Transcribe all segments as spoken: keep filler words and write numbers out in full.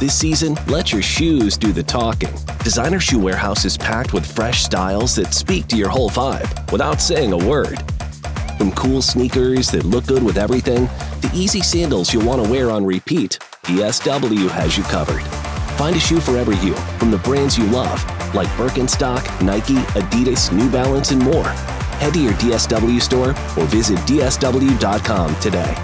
This season, let your shoes do the talking. Designer Shoe Warehouse is packed with fresh styles that speak to your whole vibe without saying a word. From cool sneakers that look good with everything, to easy sandals you'll want to wear on repeat, D S W has you covered. Find a shoe for every you from the brands you love, like Birkenstock, Nike, Adidas, New Balance, and more. Head to your D S W store or visit D S W dot com today.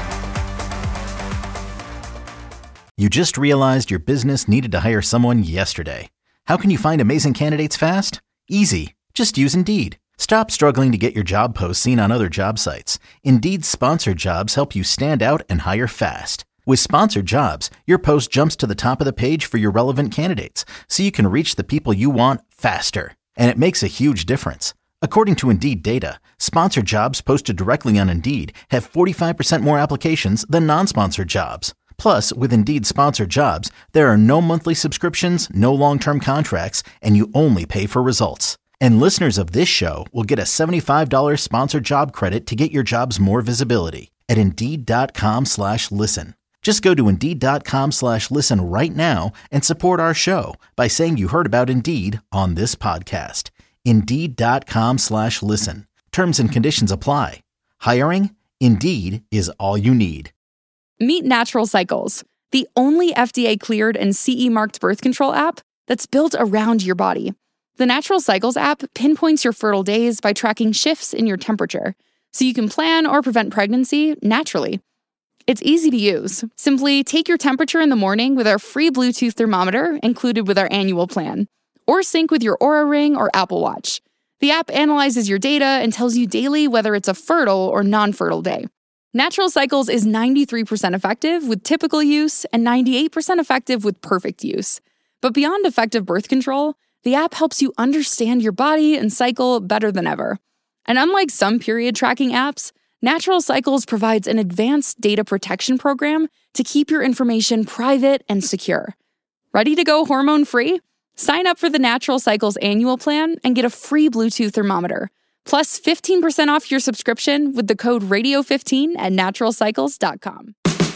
You just realized your business needed to hire someone yesterday. How can you find amazing candidates fast? Easy. Just use Indeed. Stop struggling to get your job posts seen on other job sites. Indeed's sponsored jobs help you stand out and hire fast. With sponsored jobs, your post jumps to the top of the page for your relevant candidates, so you can reach the people you want faster. And it makes a huge difference. According to Indeed data, sponsored jobs posted directly on Indeed have forty-five percent more applications than non-sponsored jobs. Plus, with Indeed sponsored jobs, there are no monthly subscriptions, no long-term contracts, and you only pay for results. And listeners of this show will get a seventy-five dollars sponsored job credit to get your jobs more visibility at Indeed.com slash listen. Just go to Indeed.com slash listen right now and support our show by saying you heard about Indeed on this podcast. Indeed.com slash listen. Terms and conditions apply. Hiring? Indeed is all you need. Meet Natural Cycles, the only F D A-cleared and C E-marked birth control app that's built around your body. The Natural Cycles app pinpoints your fertile days by tracking shifts in your temperature, so you can plan or prevent pregnancy naturally. It's easy to use. Simply take your temperature in the morning with our free Bluetooth thermometer included with our annual plan, or sync with your Oura Ring or Apple Watch. The app analyzes your data and tells you daily whether it's a fertile or non-fertile day. Natural Cycles is ninety-three percent effective with typical use and ninety-eight percent effective with perfect use. But beyond effective birth control, the app helps you understand your body and cycle better than ever. And unlike some period tracking apps, Natural Cycles provides an advanced data protection program to keep your information private and secure. Ready to go hormone-free? Sign up for the Natural Cycles annual plan and get a free Bluetooth thermometer, plus fifteen percent off your subscription with the code radio fifteen at natural cycles dot com.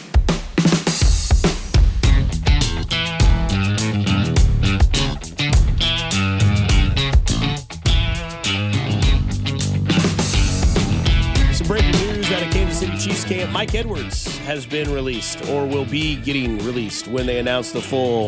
Some breaking news out of Kansas City Chiefs camp. Mike Edwards has been released or will be getting released when they announce the full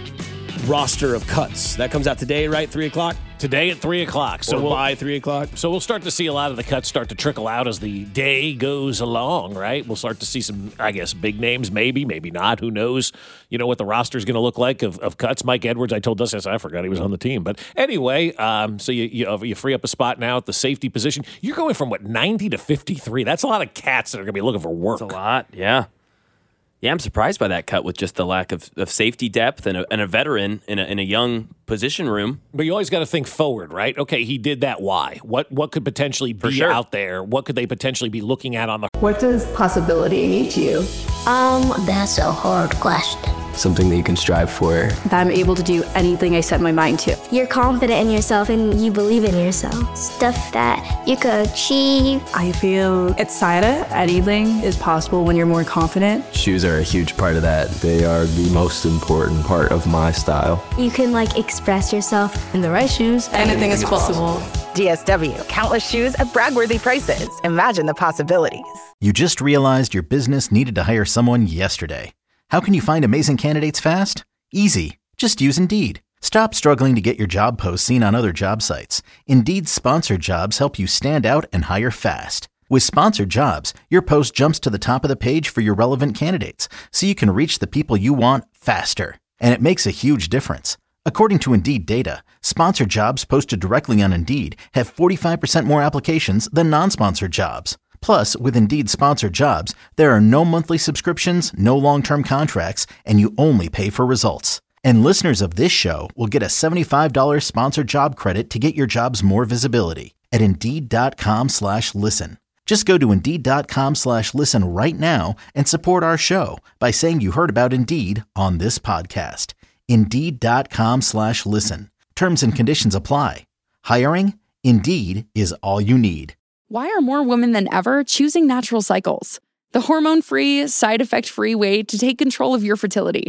roster of cuts. That comes out today, right? three o'clock? Today at three o'clock. So or we'll, by three o'clock? So we'll start to see a lot of the cuts start to trickle out as the day goes along, right? We'll start to see some, I guess, big names, maybe, maybe not. Who knows, you know, what the roster is going to look like of, of cuts. Mike Edwards, I told us, I forgot he was on the team. But anyway, um, so you, you you free up a spot now at the safety position. You're going from, what, ninety to fifty-three. That's a lot of cats that are going to be looking for work. That's a lot, yeah. Yeah, I'm surprised by that cut with just the lack of, of safety depth and a, and a veteran in a, in a young position room. But you always got to think forward, right? Okay, he did that. Why? What what could potentially be sure. out there? What could they potentially be looking at on the... What does possibility mean to you? Um, that's a hard question. Something that you can strive for. That I'm able to do anything I set my mind to. You're confident in yourself and you believe in yourself. Stuff that you could achieve. I feel excited. Anything is possible when you're more confident. Shoes are a huge part of that. They are the most important part of my style. You can like express yourself. In the right shoes, anything, anything is possible. possible. D S W. Countless shoes at brag-worthy prices. Imagine the possibilities. You just realized your business needed to hire someone yesterday. How can you find amazing candidates fast? Easy. Just use Indeed. Stop struggling to get your job posts seen on other job sites. Indeed's sponsored jobs help you stand out and hire fast. With sponsored jobs, your post jumps to the top of the page for your relevant candidates, so you can reach the people you want faster. And it makes a huge difference. According to Indeed data, sponsored jobs posted directly on Indeed have forty-five percent more applications than non-sponsored jobs. Plus, with Indeed sponsored jobs, there are no monthly subscriptions, no long-term contracts, and you only pay for results. And listeners of this show will get a seventy-five dollars sponsored job credit to get your jobs more visibility at Indeed.com slash listen. Just go to Indeed.com slash listen right now and support our show by saying you heard about Indeed on this podcast. Indeed.com slash listen. Terms and conditions apply. Hiring? Indeed is all you need. Why are more women than ever choosing Natural Cycles? The hormone-free, side-effect-free way to take control of your fertility.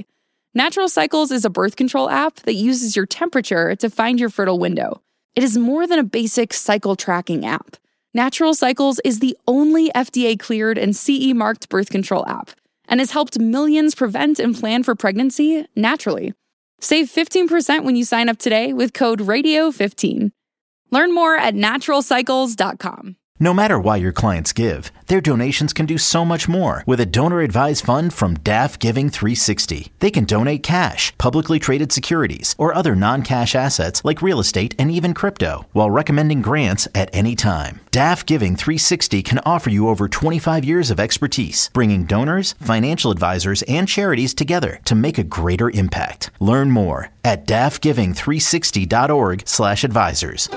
Natural Cycles is a birth control app that uses your temperature to find your fertile window. It is more than a basic cycle tracking app. Natural Cycles is the only F D A-cleared and C E-marked birth control app and has helped millions prevent and plan for pregnancy naturally. Save fifteen percent when you sign up today with code radio fifteen. Learn more at natural cycles dot com. No matter why your clients give, their donations can do so much more with a donor-advised fund from D A F Giving three sixty. They can donate cash, publicly traded securities, or other non-cash assets like real estate and even crypto, while recommending grants at any time. D A F Giving three sixty can offer you over twenty-five years of expertise, bringing donors, financial advisors, and charities together to make a greater impact. Learn more at D A F giving three sixty dot org slash advisors.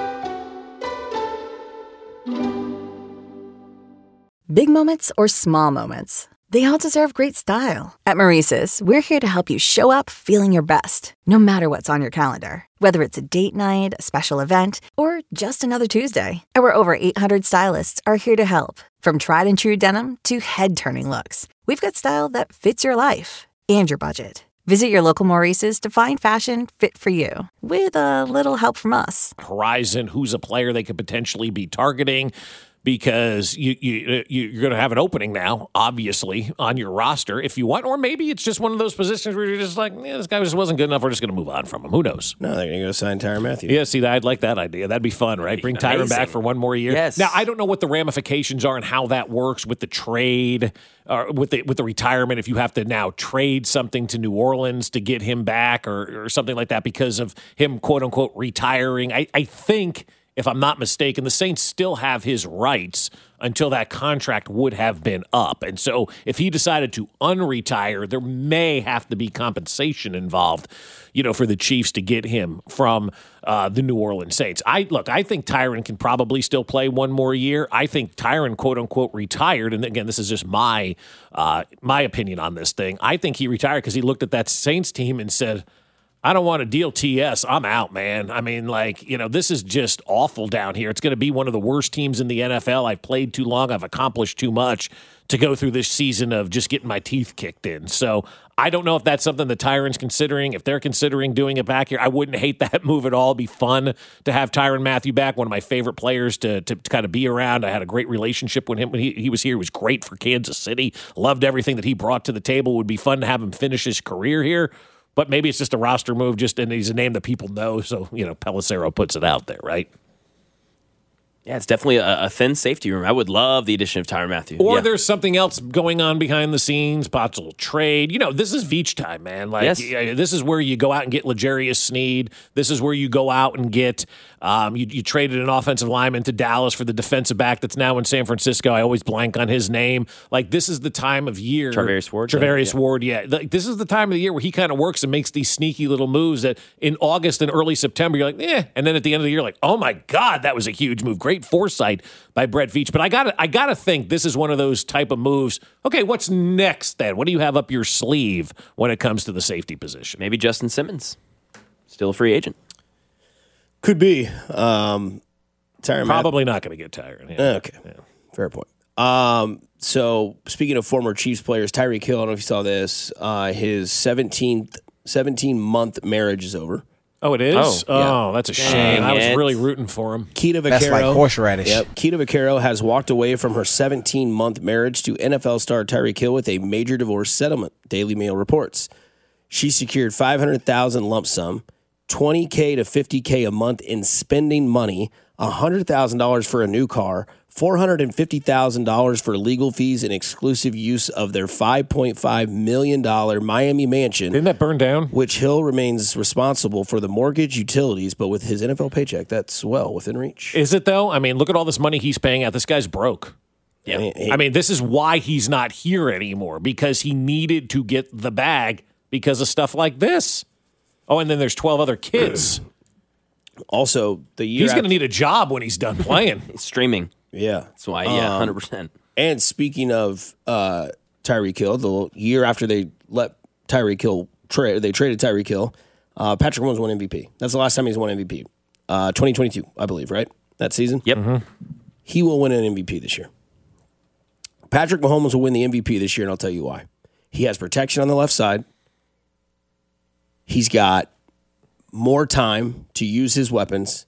Big moments or small moments, they all deserve great style. At Maurice's, we're here to help you show up feeling your best, no matter what's on your calendar. Whether it's a date night, a special event, or just another Tuesday, our over eight hundred stylists are here to help. From tried and true denim to head-turning looks, we've got style that fits your life and your budget. Visit your local Maurice's to find fashion fit for you, with a little help from us. Horizon, who's a player they could potentially be targeting, because you, you, you're going to have an opening now, obviously, on your roster if you want. Or maybe it's just one of those positions where you're just like, yeah, this guy just wasn't good enough. We're just going to move on from him. Who knows? No, they're going to go sign Tyrann Mathieu. Yeah, see, I'd like that idea. That'd be fun, right? Bring Tyrann back for one more year. Yes. Now, I don't know what the ramifications are and how that works with the trade, or with the with the retirement, if you have to now trade something to New Orleans to get him back or, or something like that because of him, quote-unquote, retiring. I, I think... If I'm not mistaken, the Saints still have his rights until that contract would have been up. And so if he decided to unretire, there may have to be compensation involved, you know, for the Chiefs to get him from uh, the New Orleans Saints. I look, I think Tyrann can probably still play one more year. I think Tyrann, quote unquote, retired. And again, this is just my uh, my opinion on this thing. I think he retired because he looked at that Saints team and said, I don't want to deal T S. I'm out, man. I mean, like, you know, this is just awful down here. It's going to be one of the worst teams in the N F L. I've played too long. I've accomplished too much to go through this season of just getting my teeth kicked in. So I don't know if that's something that Tyrann's considering. If they're considering doing it back here, I wouldn't hate that move at all. It'd be fun to have Tyrann Mathieu back, one of my favorite players to, to, to kind of be around. I had a great relationship with him when he, he was here. He was great for Kansas City. Loved everything that he brought to the table. It would be fun to have him finish his career here. But maybe it's just a roster move, just and he's a name that people know, so, you know, Pelissero puts it out there, right? Yeah, it's definitely a, a thin safety room. I would love the addition of Tyrann Mathieu. Or yeah. there's something else going on behind the scenes, possible trade. You know, this is Veach time, man. Like, yes. y- this is where you go out and get L'Jarius Sneed. This is where you go out and get, um, you, you traded an offensive lineman to Dallas for the defensive back that's now in San Francisco. I always blank on his name. Like, this is the time of year. Charvarius Ward. Charvarius yeah. Ward, yeah. Like, this is the time of the year where he kind of works and makes these sneaky little moves that in August and early September, you're like, eh. And then at the end of the year, like, oh my God, that was a huge move. Great foresight by Brett Veach. But I gotta I gotta think this is one of those type of moves. Okay, what's next then? What do you have up your sleeve when it comes to the safety position? Maybe Justin Simmons, still a free agent. Could be. Um, Tyrann Probably Math- not going to get Tyrann. Yeah. Okay, yeah. Fair point. Um, so speaking of former Chiefs players, Tyreek Hill, I don't know if you saw this, uh, his seventeenth, seventeen-month marriage is over. Oh, it is? Oh, yeah. oh that's a shame. Dang I was it. really rooting for him. Keita Vaccaro. That's like horseradish. Yep. Keita Vaccaro has walked away from her seventeen-month marriage to N F L star Tyreek Hill with a major divorce settlement, Daily Mail reports. She secured five hundred thousand dollars lump sum, twenty thousand to fifty thousand a month in spending money, one hundred thousand dollars for a new car, four hundred fifty thousand dollars for legal fees and exclusive use of their five point five million dollars Miami mansion. Didn't that burn down? Which Hill remains responsible for the mortgage, utilities, but with his N F L paycheck, that's well within reach. Is it, though? I mean, look at all this money he's paying out. This guy's broke. Yeah. I mean, he, I mean, this is why he's not here anymore, because he needed to get the bag because of stuff like this. Oh, and then there's twelve other kids. Also, the year he's going to after- need a job when he's done playing. Streaming. Yeah. That's why, yeah, Um, one hundred percent. And speaking of uh, Tyreek Hill, the year after they let Tyreek Hill trade, they traded Tyreek Hill, uh, Patrick Mahomes won M V P. That's the last time he's won M V P. Uh, twenty twenty-two, I believe, right? That season? Yep. Mm-hmm. He will win an M V P this year. Patrick Mahomes will win the M V P this year, and I'll tell you why. He has protection on the left side. He's got more time to use his weapons,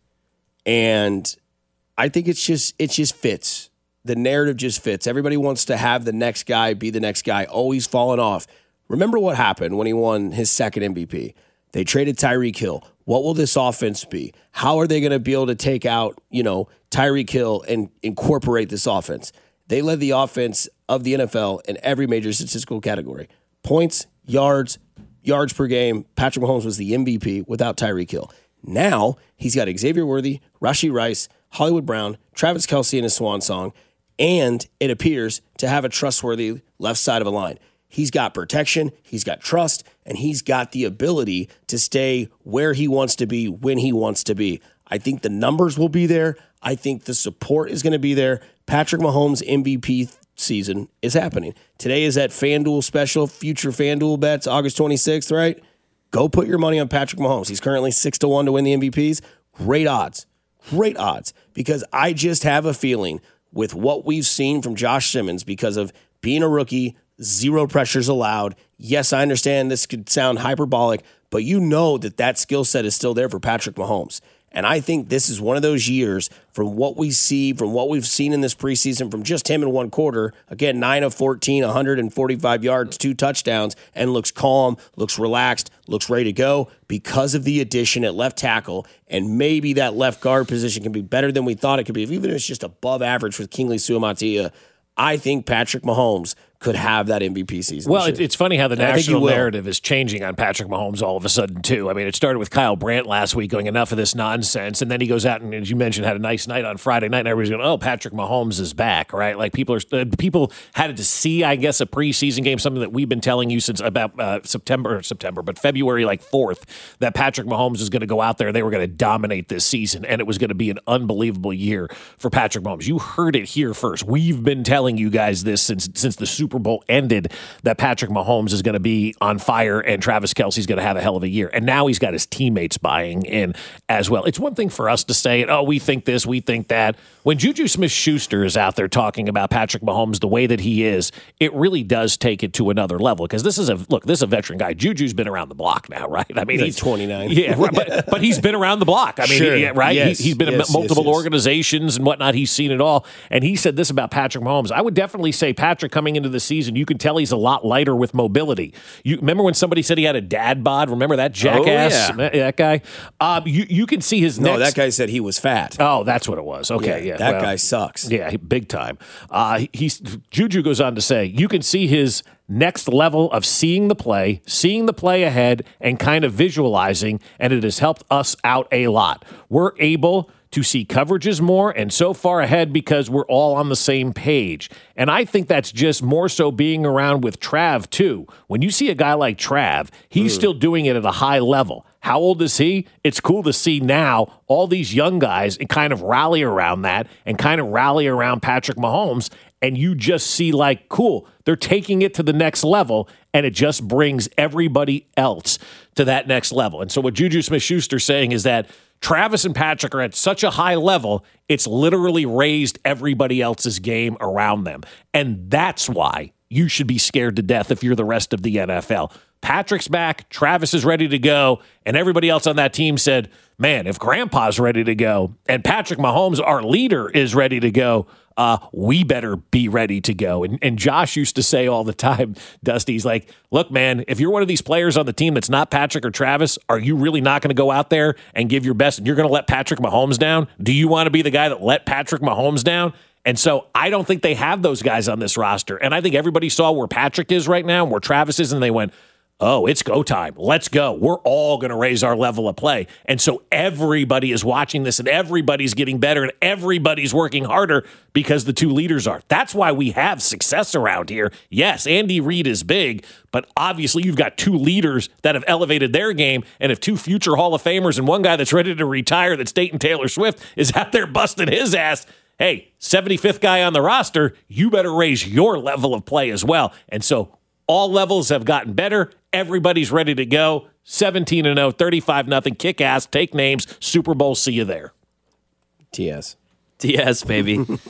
and I think it's just it just fits. The narrative just fits. Everybody wants to have the next guy be the next guy, always falling off. Remember what happened when he won his second M V P. They traded Tyreek Hill. What will this offense be? How are they going to be able to take out, you know, Tyreek Hill and incorporate this offense? They led the offense of the N F L in every major statistical category. Points, yards, yards per game. Patrick Mahomes was the M V P without Tyreek Hill. Now he's got Xavier Worthy, Rashee Rice, Hollywood Brown, Travis Kelce in his swan song, and it appears to have a trustworthy left side of a line. He's got protection, he's got trust, and he's got the ability to stay where he wants to be when he wants to be. I think the numbers will be there. I think the support is going to be there. Patrick Mahomes' M V P season is happening. Today is that FanDuel special, future FanDuel bets, August twenty-sixth, right? Go put your money on Patrick Mahomes. He's currently six to one to win the M V Ps. Great odds. Great odds. Because I just have a feeling with what we've seen from Josh Simmons, because of being a rookie, zero pressures allowed. Yes, I understand this could sound hyperbolic, but you know that that skill set is still there for Patrick Mahomes. And I think this is one of those years from what we see, from what we've seen in this preseason, from just him in one quarter, again, nine of fourteen, one hundred forty-five yards, two touchdowns, and looks calm, looks relaxed, looks ready to go because of the addition at left tackle. And maybe that left guard position can be better than we thought it could be. If even if it's just above average with Kingsley Suamataia, I think Patrick Mahomes could have that M V P season. Well, it, it's funny how the and national narrative is changing on Patrick Mahomes all of a sudden, too. I mean, it started with Kyle Brandt last week going, enough of this nonsense. And then he goes out and, as you mentioned, had a nice night on Friday night. And everybody's going, oh, Patrick Mahomes is back, right? Like people are uh, people had to see, I guess, a preseason game, something that we've been telling you since about uh, September, September, but February like fourth, that Patrick Mahomes is going to go out there. They were going to dominate this season, and it was going to be an unbelievable year for Patrick Mahomes. You heard it here first. We've been telling you guys this since since the Super Bowl ended, that Patrick Mahomes is going to be on fire and Travis Kelce's going to have a hell of a year. And now he's got his teammates buying in as well. It's one thing for us to say, oh, we think this, we think that. When Juju Smith-Schuster is out there talking about Patrick Mahomes the way that he is, it really does take it to another level. Because this is a, look, this is a veteran guy. Juju's been around the block now, right? I mean, he's, he's twenty-nine. Yeah, right, but, but he's been around the block. I mean, sure. he, right? Yes, he, he's been yes, in multiple yes, yes. organizations and whatnot. He's seen it all. And he said this about Patrick Mahomes. I would definitely say Patrick coming into the season, you can tell he's a lot lighter with mobility. You remember when somebody said he had a dad bod? Remember that jackass? Oh, yeah. That guy? Um, you, you can see his No, next... that guy said he was fat. Oh, that's what it was. Okay, yeah. yeah that well, guy sucks. Yeah, he- big time. Uh, he- he's Juju goes on to say, you can see his next level of seeing the play, seeing the play ahead, and kind of visualizing, and it has helped us out a lot. We're able to see coverages more and so far ahead because we're all on the same page. And I think that's just more so being around with Trav, too. When you see a guy like Trav, he's mm. still doing it at a high level. How old is he? It's cool to see now all these young guys and kind of rally around that and kind of rally around Patrick Mahomes. And you just see like, cool, they're taking it to the next level, and it just brings everybody else to that next level. And so what Juju Smith-Schuster's saying is that Travis and Patrick are at such a high level, it's literally raised everybody else's game around them. And that's why you should be scared to death if you're the rest of the N F L. Patrick's back, Travis is ready to go, and everybody else on that team said, man, if Grandpa's ready to go and Patrick Mahomes, our leader, is ready to go, uh, we better be ready to go. And, and Josh used to say all the time, Dusty, he's like, look, man, if you're one of these players on the team that's not Patrick or Travis, are you really not going to go out there and give your best and you're going to let Patrick Mahomes down? Do you want to be the guy that let Patrick Mahomes down? And so I don't think they have those guys on this roster. And I think everybody saw where Patrick is right now and where Travis is, and they went, oh, it's go time. Let's go. We're all going to raise our level of play. And so everybody is watching this, and everybody's getting better, and everybody's working harder because the two leaders are. That's why we have success around here. Yes, Andy Reid is big, but obviously you've got two leaders that have elevated their game, and if two future Hall of Famers and one guy that's ready to retire that's Dayton Taylor Swift is out there busting his ass, hey, seventy-fifth guy on the roster, you better raise your level of play as well. And so all levels have gotten better. Everybody's ready to go. seventeen and oh, thirty-five nothing, kick ass, take names, Super Bowl, see you there. T S. T S, baby.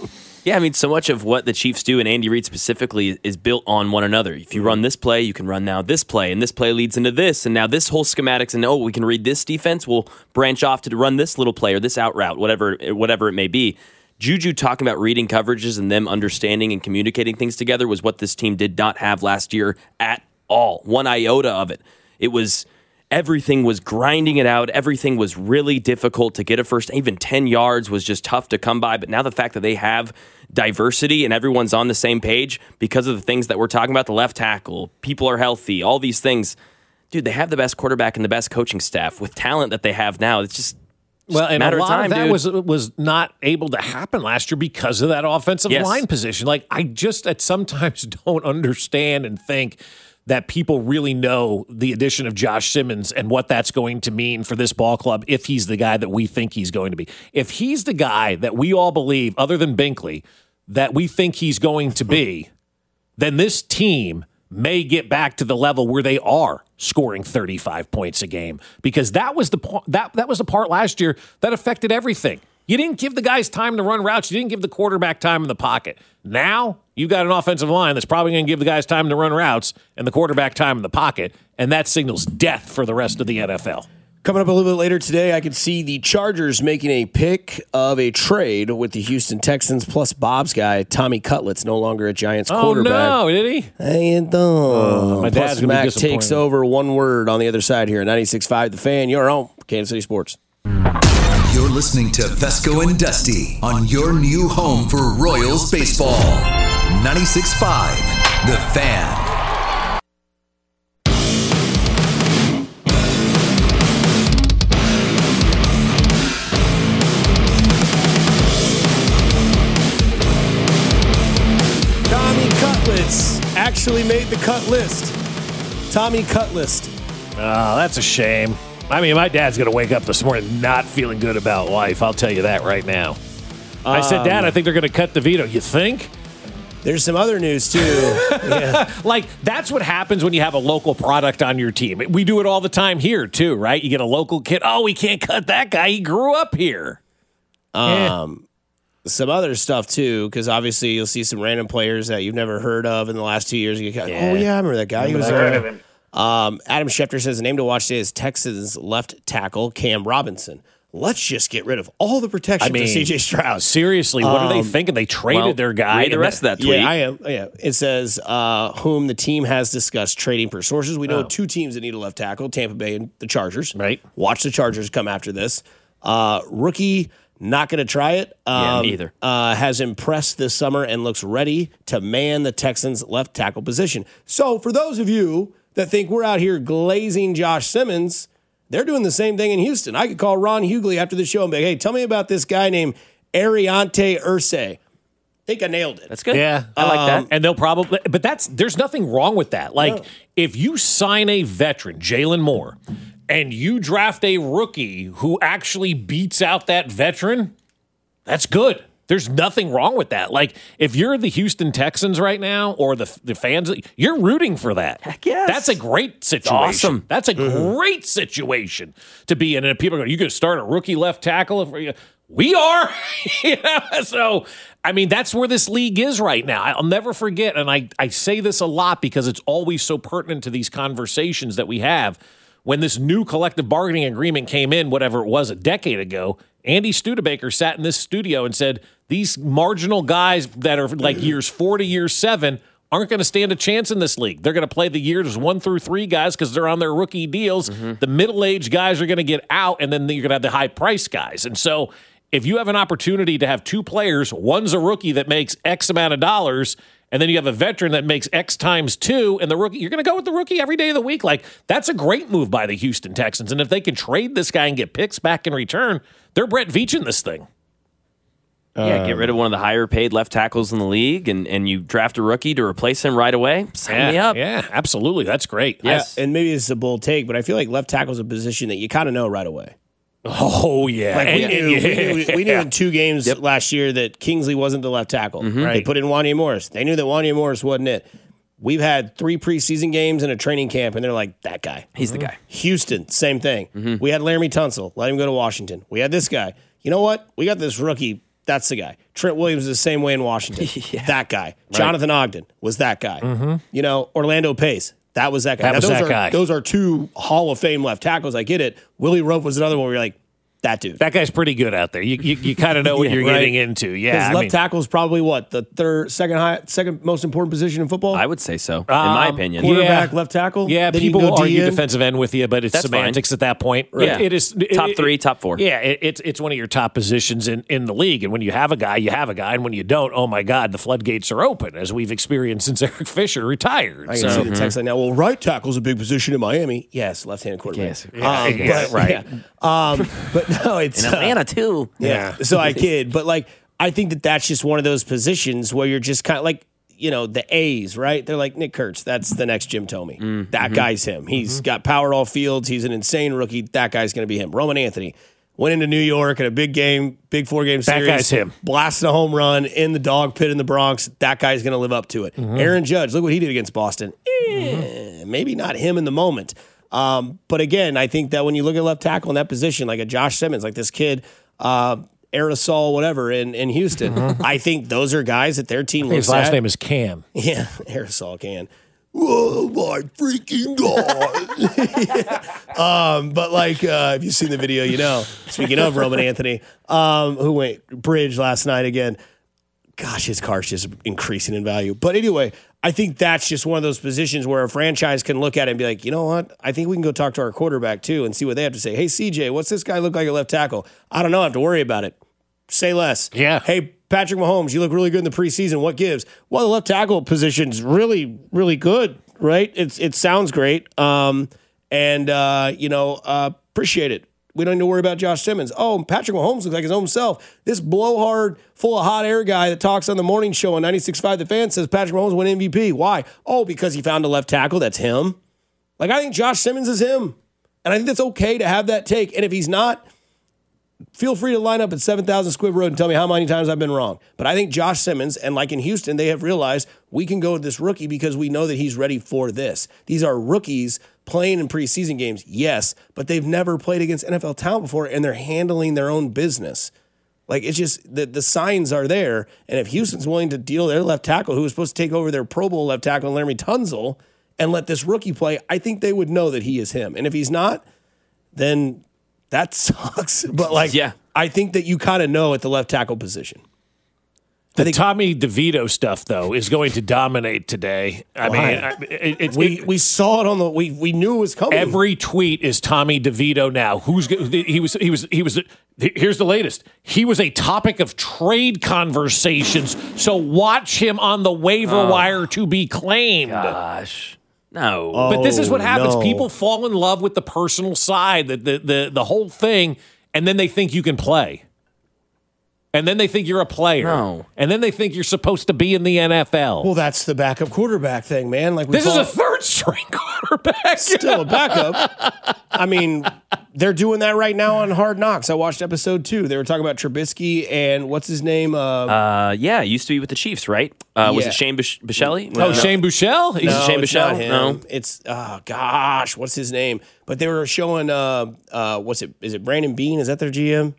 Yeah, I mean, so much of what the Chiefs do, and Andy Reid specifically, is built on one another. If you run this play, you can run now this play, and this play leads into this, and now this whole schematics, and oh, we can read this defense, we'll branch off to run this little play or this out route, whatever, whatever it may be. Juju talking about reading coverages and them understanding and communicating things together was what this team did not have last year at all. One iota of it. It was... Everything was grinding it out. Everything was really difficult to get a first. Even ten yards was just tough to come by. But now the fact that they have diversity and everyone's on the same page because of the things that we're talking about, the left tackle, people are healthy, all these things. Dude, they have the best quarterback and the best coaching staff with talent that they have now. It's just, just well, and a matter a lot of time, of that dude. was was not able to happen last year because of that offensive Yes. line position. Like, I just at sometimes don't understand and think that people really know the addition of Josh Simmons and what that's going to mean for this ball club if he's the guy that we think he's going to be. If he's the guy that we all believe, other than Binkley, that we think he's going to be, then this team may get back to the level where they are scoring thirty-five points a game, because that was the that that was the part last year that affected everything. You didn't give the guys time to run routes. You didn't give the quarterback time in the pocket. Now you've got an offensive line that's probably going to give the guys time to run routes and the quarterback time in the pocket, and that signals death for the rest of the N F L. Coming up a little bit later today, I could see the Chargers making a pick of a trade with the Houston Texans, plus Bob's guy, Tommy Cutlett's no longer a Giants quarterback. Oh, no, did he? Hey, don't. Oh, my plus dad's gonna be Mac disappointed. takes over one word on the other side here. ninety-six point five The Fan, your home, Kansas City Sports. You're listening to Fesco and Dusty on your new home for Royals baseball. ninety-six point five The Fan. Tommy Cutlets actually made the cut list. Tommy Cutlist. Oh, that's a shame. I mean, my dad's going to wake up this morning not feeling good about life. I'll tell you that right now. I said, Dad, I think they're going to cut DeVito. You think? There's some other news, too. Yeah. Like, that's what happens when you have a local product on your team. We do it all the time here, too, right? You get a local kid. Oh, we can't cut that guy. He grew up here. Um, some other stuff, too, because obviously you'll see some random players that you've never heard of in the last two years. You get, Yeah. oh, yeah, I remember that guy. He was Remember that uh, guy? Um, Adam Schefter says the name to watch today is Texans left tackle Cam Robinson. Let's just get rid of all the protection I mean, for C J Stroud. Seriously, what are they Um, thinking? They traded well, their guy. read the and rest of that tweet. Yeah, I am. Yeah, it says uh, whom the team has discussed trading per sources. We know Oh. two teams that need a left tackle: Tampa Bay and the Chargers. Right. Watch the Chargers come after this. Uh, rookie, not going to try it. Um, Yeah, me either. Uh, has impressed this summer and looks ready to man the Texans' left tackle position. So, for those of you that think we're out here glazing Josh Simmons, they're doing the same thing in Houston. I could call Ron Hughley after the show and be like, hey, tell me about this guy named Ariante Irsay. I think I nailed it. That's good. Yeah, I like Um, that. And they'll probably, but that's there's nothing wrong with that. Like, No. if you sign a veteran, Jalen Moore, and you draft a rookie who actually beats out that veteran, that's good. There's nothing wrong with that. Like, if you're the Houston Texans right now, or the the fans, you're rooting for that. Heck yes. That's a great situation. awesome. That's a great situation to be in. And people are going, you could start a rookie left tackle. If we are. You know? So, I mean, that's where this league is right now. I'll never forget, and I, I say this a lot because it's always so pertinent to these conversations that we have. When this new collective bargaining agreement came in, whatever it was, a decade ago, Andy Studebaker sat in this studio and said, these marginal guys that are like years four to year seven aren't going to stand a chance in this league. They're going to play the years one through three guys because they're on their rookie deals. Mm-hmm. The middle-aged guys are going to get out, and then you're going to have the high-priced guys. And so if you have an opportunity to have two players, one's a rookie that makes X amount of dollars, and then you have a veteran that makes X times two, and the rookie, you're going to go with the rookie every day of the week. Like, that's a great move by the Houston Texans. And if they can trade this guy and get picks back in return, they're Brett Veach in this thing. Yeah, get rid of one of the higher paid left tackles in the league, and, and you draft a rookie to replace him right away. Sign yeah, me up. Yeah, absolutely. That's great. Yes. I- and maybe it's a bold take, but I feel like left tackle is a position that you kind of know right away. Oh, yeah. Like we, And- knew, and- we, knew, we knew yeah. in two games last year that Kingsley wasn't the left tackle. They Right. put in Wanya Morris. They knew that Wanya Morris wasn't it. We've had three preseason games and a training camp, and they're like, that guy. He's the guy. Houston, same thing. We had Laramie Tunsil. Let him go to Washington. We had this guy. You know what? We got this rookie That's the guy. Trent Williams is the same way in Washington. yeah. That guy. Right. Jonathan Ogden was that guy. Mm-hmm. You know, Orlando Pace. That was that guy. That now, was those that are, guy. Those are two Hall of Fame left tackles. I get it. Willie Rope was another one where you're like, that dude. That guy's pretty good out there. You you, you kind of know what yeah, you're right? getting into. Yeah, His I left mean, tackle is probably what the third, second high, second most important position in football. I would say so, in Um, my opinion. Quarterback, yeah. left tackle. Yeah, then people you can will go argue D N. defensive end with you, but it's That's semantics fine. at that point. Right. It, it is top it, three, top four. Yeah, it, it's it's one of your top positions in, in the league. And when you have a guy, you have a guy, and when you don't, oh my God, the floodgates are open, as we've experienced since Eric Fisher retired. I can so, see the text line now. Well, right tackle's a big position in Miami. Yes, left-handed quarterback. Yes. Yeah, um, yeah, but, right. yeah. Um, but no, it's In Atlanta, uh, too. Yeah. So I kid, but like I think that that's just one of those positions where you're just kind of like, you know, the A's, right? They're like Nick Kurtz. That's the next Jim Tomey. Mm-hmm. That guy's him. He's mm-hmm. got power at all fields. He's an insane rookie. That guy's going to be him. Roman Anthony went into New York in a big game, big four game series. That guy's him. Blasted a home run in the dog pit in the Bronx. That guy's going to live up to it. Mm-hmm. Aaron Judge, look what he did against Boston. Eh, Mm-hmm. maybe not him in the moment. Um, but again, I think that when you look at left tackle in that position, like a Josh Simmons, like this kid, uh, aerosol, whatever, in, in Houston, Mm-hmm. I think those are guys that their team I think looks his last at. name is Cam. Yeah, aerosol can. Oh my freaking God. um, but like, uh, if you've seen the video, you know, speaking of Roman Anthony, um, who went bridge last night again, gosh, his car's just increasing in value. But anyway, I think that's just one of those positions where a franchise can look at it and be like, you know what? I think we can go talk to our quarterback too and see what they have to say. Hey, C J, what's this guy look like at left tackle? I don't know. I have to worry about it. Say less. Yeah. Hey, Patrick Mahomes, you look really good in the preseason. What gives? Well, the left tackle position's really, really good, right? It's It sounds great. Um, and, uh, you know, uh, appreciate it. We don't need to worry about Josh Simmons. Oh, Patrick Mahomes looks like his own self. This blowhard, full of hot air guy that talks on the morning show on ninety-six point five The Fan says Patrick Mahomes won M V P. Why? Oh, because he found a left tackle that's him. Like, I think Josh Simmons is him. And I think that's okay to have that take. And if he's not, feel free to line up at seven thousand Squibb Road and tell me how many times I've been wrong. But I think Josh Simmons, and like in Houston, they have realized we can go with this rookie because we know that he's ready for this. These are rookies playing in preseason games, yes, but they've never played against N F L talent before, and they're handling their own business. Like, it's just, the, the signs are there, and if Houston's willing to deal their left tackle, who was supposed to take over their Pro Bowl left tackle, Laramie Tunsil, and let this rookie play, I think they would know that he is him. And if he's not, then that sucks. But, like, yeah. I think that you kind of know at the left tackle position. The think, Tommy DeVito stuff, though, is going to dominate today. I why? mean, I, it, it, we it, we saw it on the we we knew it was coming. Every tweet is Tommy DeVito now. Who's he was he was he was. Here's the latest. He was a topic of trade conversations. So watch him on the waiver oh, wire to be claimed. Gosh. No. Oh, but this is what happens. No. People fall in love with the personal side, the, the the the whole thing, and then they think you can play. And then they think you're a player. No. And then they think you're supposed to be in the N F L. Well, that's the backup quarterback thing, man. Like we This is saw, a third string quarterback. Still a backup. I mean, they're doing that right now on Hard Knocks. I watched episode two. They were talking about Trubisky and what's his name? Uh, Uh, yeah, used to be with the Chiefs, right? Uh, Was Yeah. it Shane Bush- Buscelli? Oh, Shane Buechele? He's no, Shane it's not Buechele? him. No. It's, oh, gosh, what's his name? But they were showing, uh, uh, what's it? Is it Brandon Beane? Is that their G M?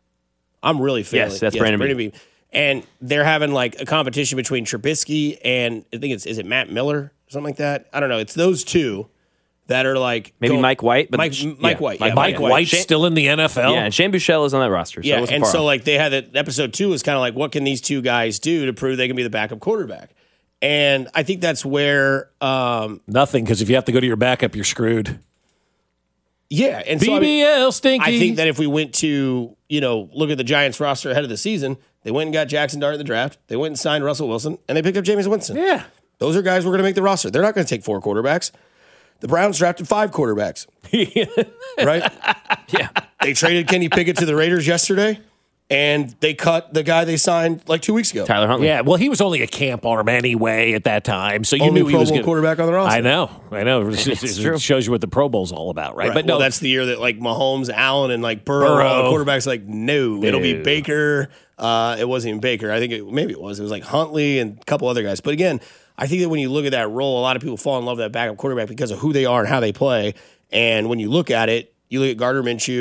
I'm really feeling Yes, that's Brandon Beane. Beane. And they're having like a competition between Trubisky and I think it's, is it Matt Miller? Something like that? I don't know. It's those two that are like. Maybe going- Mike White. But Mike, yeah, Mike White. Mike, Yeah, Mike White. White's Shane- still in the N F L? Yeah, and Shane Buechele is on that roster. So it Yeah, wasn't and far so off. like they had it. Episode two was kind of like, what can these two guys do to prove they can be the backup quarterback? And I think that's where, um, Nothing, because if you have to go to your backup, you're screwed. yeah. And so I B mean, B L stinky. I think that if we went to, you know, look at the Giants roster ahead of the season, they went and got Jackson Dart in the draft. They went and signed Russell Wilson, and they picked up Jameis Winston. Yeah. Those are guys who are going to make the roster. They're not going to take four quarterbacks. The Browns drafted five quarterbacks, right? Yeah. They traded Kenny Pickett to the Raiders yesterday, and they cut the guy they signed like two weeks ago. Tyler Huntley. Yeah, well, he was only a camp arm anyway at that time, so you Only knew he Pro was Bowl gonna, quarterback on the roster. I know, I know. It, it, It's true. it shows you what the Pro Bowl's all about, right? Right. But no, well, that's the year that like Mahomes, Allen, and like Burrow, Burrow. all the quarterbacks like no, it'll be No. Baker. Uh, it wasn't even Baker. I think it, maybe it was. It was like Huntley and a couple other guys. But again, I think that when you look at that role, a lot of people fall in love with that backup quarterback because of who they are and how they play. And when you look at it, you look at Gardner Minshew, you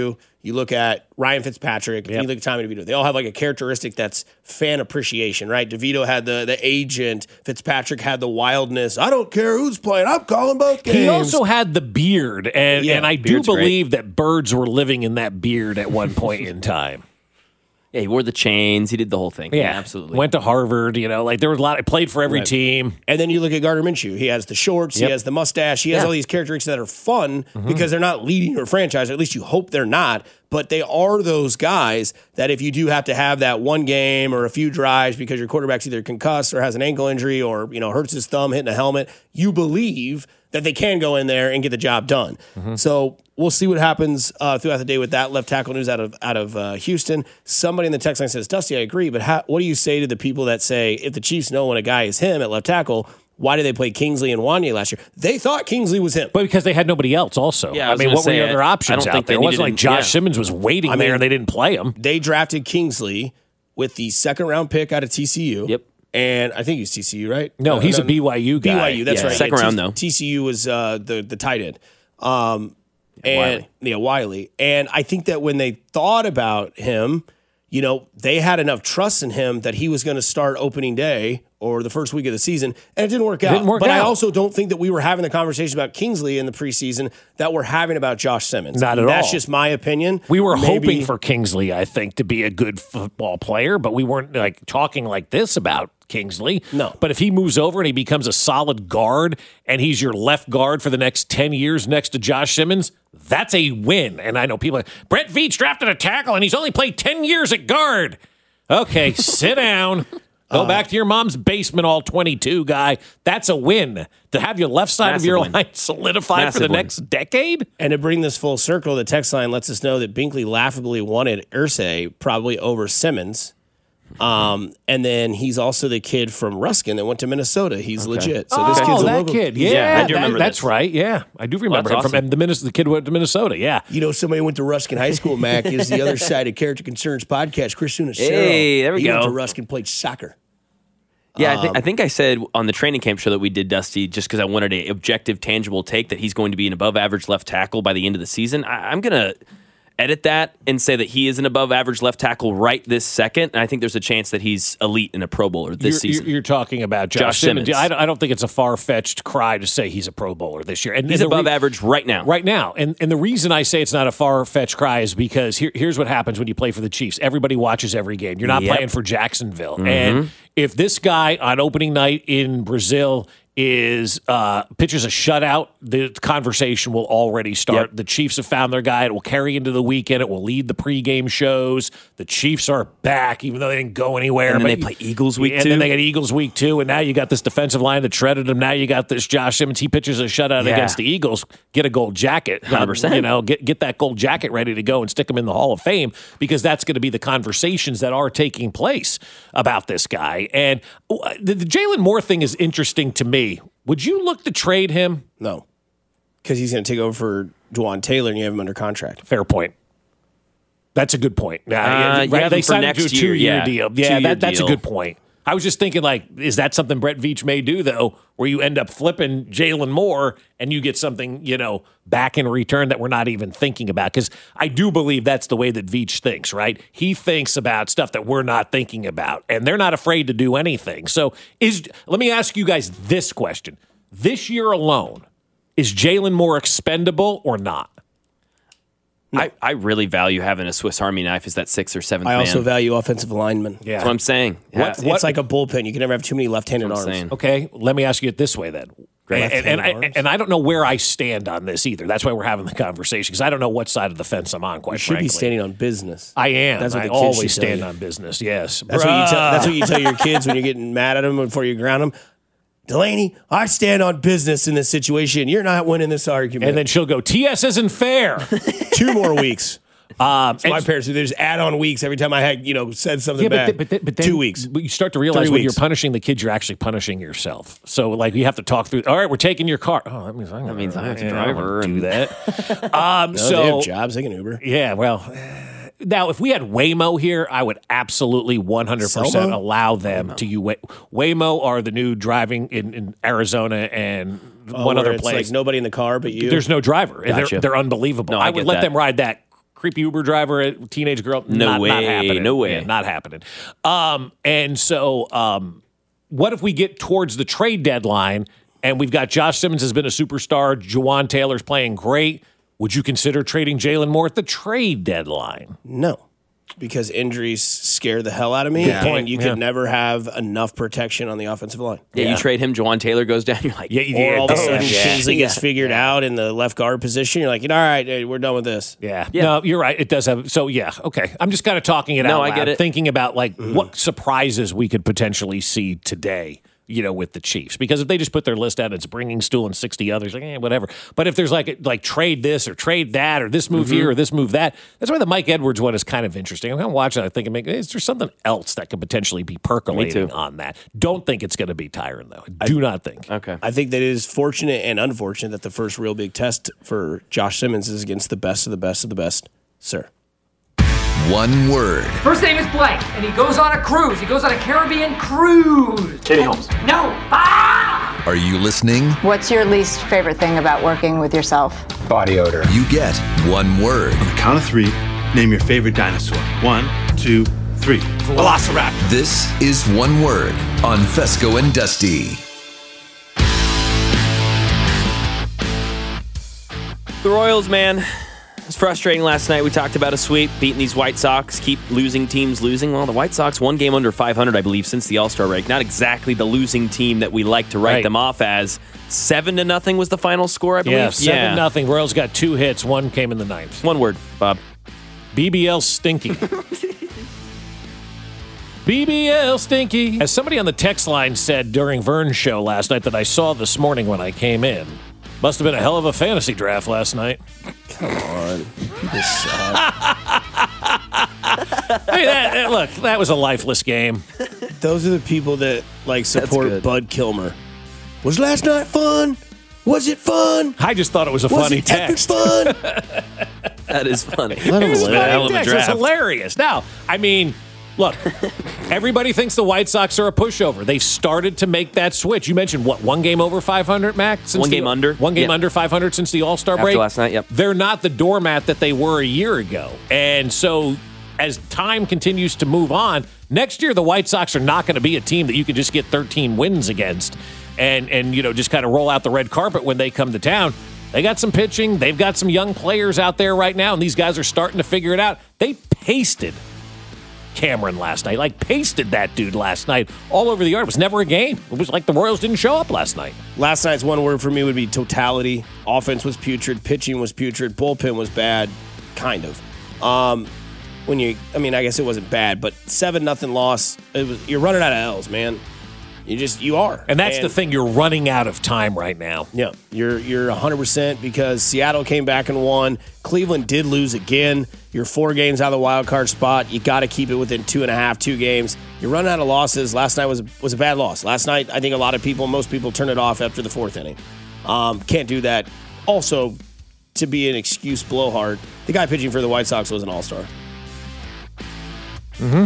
You look at Ryan Fitzpatrick, Yep. you look at Tommy DeVito. They all have like a characteristic that's fan appreciation, right? DeVito had the the agent. Fitzpatrick had the wildness. I don't care who's playing. I'm calling both games. He also had the beard, and, Yeah, and I do beard's believe that birds were living in that beard at one point in time. Yeah, he wore the chains. He did the whole thing. Yeah, Yeah, absolutely. Went to Harvard. You know, like there was a lot. Played for every Right. team. And then you look at Gardner Minshew. He has the shorts. Yep. He has the mustache. He has Yeah. all these characteristics that are fun because they're not leading your franchise. Or at least you hope they're not. But they are those guys that if you do have to have that one game or a few drives because your quarterback's either concussed or has an ankle injury or you know hurts his thumb hitting a helmet, you believe that they can go in there and get the job done. So we'll see what happens uh, throughout the day with that left tackle news out of out of uh, Houston. Somebody in the text line says, Dusty, I agree, but how, what do you say to the people that say if the Chiefs know when a guy is him at left tackle, why did they play Kingsley and Wanye last year? They thought Kingsley was him. But because they had nobody else also. Yeah, I I, was mean, gonna what were say, the other I- I options don't out think there? they It wasn't needed like Josh him. Yeah. Simmons was waiting I there mean, and they didn't play him. They drafted Kingsley with the second round pick out of T C U. Yep. And I think he's T C U, right? No, Uh, he's a B Y U guy. B Y U, that's Yeah, right. second Yeah, round, T- though. T C U was uh, the the tight end. Um, and Wiley. yeah, Wiley. And I think that when they thought about him, you know, they had enough trust in him that he was going to start opening day or the first week of the season, and it didn't work out. didn't work but I out. also don't think that we were having the conversation about Kingsley in the preseason that we're having about Josh Simmons. Not at That's all. just my opinion. We were Maybe- hoping for Kingsley, I think, to be a good football player, but we weren't like talking like this about Kingsley. No. But if he moves over and he becomes a solid guard and he's your left guard for the next ten years next to Josh Simmons, that's a win. And I know people are like, Brett Veach drafted a tackle and he's only played ten years at guard. Okay, sit down. Go back to your mom's basement, all twenty-two guy. That's a win. To have your left side of Massive your win. line solidified Massive for the win. next decade? And to bring this full circle, the text line lets us know that Binkley laughably wanted Irsay probably over Simmons. Um, and then he's also the kid from Ruskin that went to Minnesota. He's legit. So this oh, kid's a that local kid. Yeah, Yeah, I do that- remember that's this. right. Yeah, I do remember that's him from awesome. and the, Minnes- the kid who went to Minnesota. Yeah. You know, somebody who went to Ruskin High School, Mac, is the other side of Character Concerns podcast, Chris Unicero. Hey, there we he go. went to Ruskin, played soccer. Yeah, I, Um, th- I think I said on the training camp show that we did, Dusty, just because I wanted an objective, tangible take that he's going to be an above-average left tackle by the end of the season. I, I'm going to edit that and say that he is an above-average left tackle right this second, and I think there's a chance that he's elite in a Pro Bowler this You're, season. you're, you're talking about Josh, Josh Simmons. Simmons. I don't, I don't think it's a far-fetched cry to say he's a Pro Bowler this year. And he's and the above re- average right now. Right now. And and the reason I say it's not a far-fetched cry is because here, here's what happens when you play for the Chiefs. Everybody watches every game. You're not Yep. playing for Jacksonville. Mm-hmm. And if this guy on opening night in Brazil is uh, pitches a shutout, the conversation will already start. Yep. The Chiefs have found their guy. It will carry into the weekend. It will lead the pregame shows. The Chiefs are back, even though they didn't go anywhere. And then But- they play Eagles week and two. then they got Eagles week two, and now you got this defensive line that shredded him. Now you got this Josh Simmons. He pitches a shutout Yeah. against the Eagles. Get a gold jacket. one hundred percent. You know, get get that gold jacket ready to go and stick him in the Hall of Fame because that's going to be the conversations that are taking place about this guy. And uh, the, the Jalen Moore thing is interesting to me. Would you look to trade him? No, because he's going to take over for Juwan Taylor and you have him under contract. Fair point. That's a good point. Uh, you have They him for signed him next to a two-year year, yeah. deal. Yeah, Two-year that, that's a deal. good point. I was just thinking, like, is that something Brett Veach may do, though, where you end up flipping Jalen Moore and you get something, you know, back in return that we're not even thinking about? Because I do believe that's the way that Veach thinks, right? He thinks about stuff that we're not thinking about, and they're not afraid to do anything. So is let me ask you guys this question. This year alone, is Jalen Moore expendable or not? I, I really value having a Swiss Army knife as that sixth or seventh I man. also value offensive linemen. Yeah. That's what I'm saying. Yeah. It's, it's like a bullpen. You can never have too many left-handed That's arms. what I'm saying. Okay, let me ask you it this way then. And, and, and, Left-handed and, and I don't know where I stand on this either. That's why we're having the conversation because I don't know what side of the fence I'm on. Quite You should frankly, be standing on business. I am. That's what I the kids always should tell stand you. on business. Yes, That's what you tell. That's what you tell your kids when you're getting mad at them before you ground them. Delaney, I stand on business in this situation. You're not winning this argument. And then she'll go, T S isn't fair. two more weeks. Um, So my parents do. There's add-on weeks every time I had, you know, said something yeah, bad. but, th- but, th- but then two weeks. but you start to realize Three when you're weeks. punishing the kids, you're actually punishing yourself. So, like, you have to talk through. All right, we're taking your car. Oh, that means I, That means I have to yeah, drive I don't her do and- that. um, No, so they have jobs. They can Uber. Yeah, well, now if we had Waymo here, I would absolutely one hundred percent Selmo? allow them to use Way- Waymo are the new driving in, in Arizona and Oh, one where other it's place. like nobody in the car but you. There's no driver. And Gotcha. They're, they're unbelievable. No, I I would get let that. them ride that creepy Uber driver, a teenage girl. No not, way. Not happening. No way. Yeah, not happening. Um, and so, um, what if we get towards the trade deadline and we've got Josh Simmons has been a superstar, Juwan Taylor's playing great. Would you consider trading Jalen Moore at the trade deadline? No. Because injuries scare the hell out of me, Yeah. and you Yeah. can never have enough protection on the offensive line. Yeah, Yeah. you trade him, Juwan Taylor goes down. You're like, Yeah, Or yeah, all of a oh, sudden, yeah. Kingsley gets Yeah. figured out in the left guard position. You're like, all right, hey, we're done with this. Yeah. Yeah. No, you're right. It does have. So, yeah. Okay. I'm just kind of talking it No, out I loud, get it. thinking about like Mm-hmm. what surprises we could potentially see today, you know, with the Chiefs. Because if they just put their list out, it's bringing Stool and sixty others, like, eh, whatever. But if there's like, like trade this or trade that or this move Mm-hmm. here or this move that, that's why the Mike Edwards one is kind of interesting. I'm kind of watching it. I think, is there something else that could potentially be percolating too. on that? Don't think it's going to be Tyron, though. I do not think. okay. I think that it is fortunate and unfortunate that the first real big test for Josh Simmons is against the best of the best of the best, sir. One word. First name is Blake, and he goes on a cruise. He goes on a Caribbean cruise. Katie Holmes. No. Ah! Are you listening? What's your least favorite thing about working with yourself? Body odor. You get one word. On the count of three, name your favorite dinosaur. One, two, three. Velociraptor. This is One Word on Fesco and Dusty. The Royals, man. It was frustrating last night. We talked about a sweep, beating these White Sox, keep losing teams losing. Well, the White Sox, one game under five hundred, I believe, since the All-Star break. Not exactly the losing team that we like to write Right. them off as. Seven to nothing was the final score, I believe. Yeah, seven nothing. Royals got two hits. One came in the ninth. One word, Bob. B B L stinky. B B L stinky. As somebody on the text line said during Vern's show last night that I saw this morning when I came in, must have been a hell of a fantasy draft last night. Come on. People suck. I mean, that, that- look, that was a lifeless game. Those are the people that like support good. Bud Kilmer. Was last night fun? Was it fun? I just thought it was a Was funny it epic text. fun? That is funny. Let him It was a live. funny hell of a text. It was draft. hilarious. Now, I mean, look, everybody thinks the White Sox are a pushover. They've started to make that switch. You mentioned, what, one game over five hundred, Mac? Since One the- game under. One game Yeah. under five hundred since the All-Star After break. last night, yep. They're not the doormat that they were a year ago. And so as time continues to move on, next year the White Sox are not going to be a team that you can just get thirteen wins against and, and you know, just kind of roll out the red carpet when they come to town. They got some pitching. They've got some young players out there right now, and these guys are starting to figure it out. They pasted Cameron last night, like pasted that dude last night all over the yard. It was never a game. It was like the Royals didn't show up last night. Last night's one word for me would be totality. Offense was putrid. Pitching was putrid. Bullpen was bad, kind of. Um, when you, I mean, I guess it wasn't bad, but seven nothing loss. It was, you're running out of L's, man. You just you are, And that's the thing. You're running out of time right now. Yeah, you're you're one hundred percent because Seattle came back and won. Cleveland did lose again. You're four games out of the wild card spot. You got to keep it within two and a half, two games. You're running out of losses. Last night was was a bad loss. Last night, I think a lot of people, most people, turn it off after the fourth inning. Um, can't do that. Also, to be an excuse blowhard, the guy pitching for the White Sox was an all-star. Mm-hmm.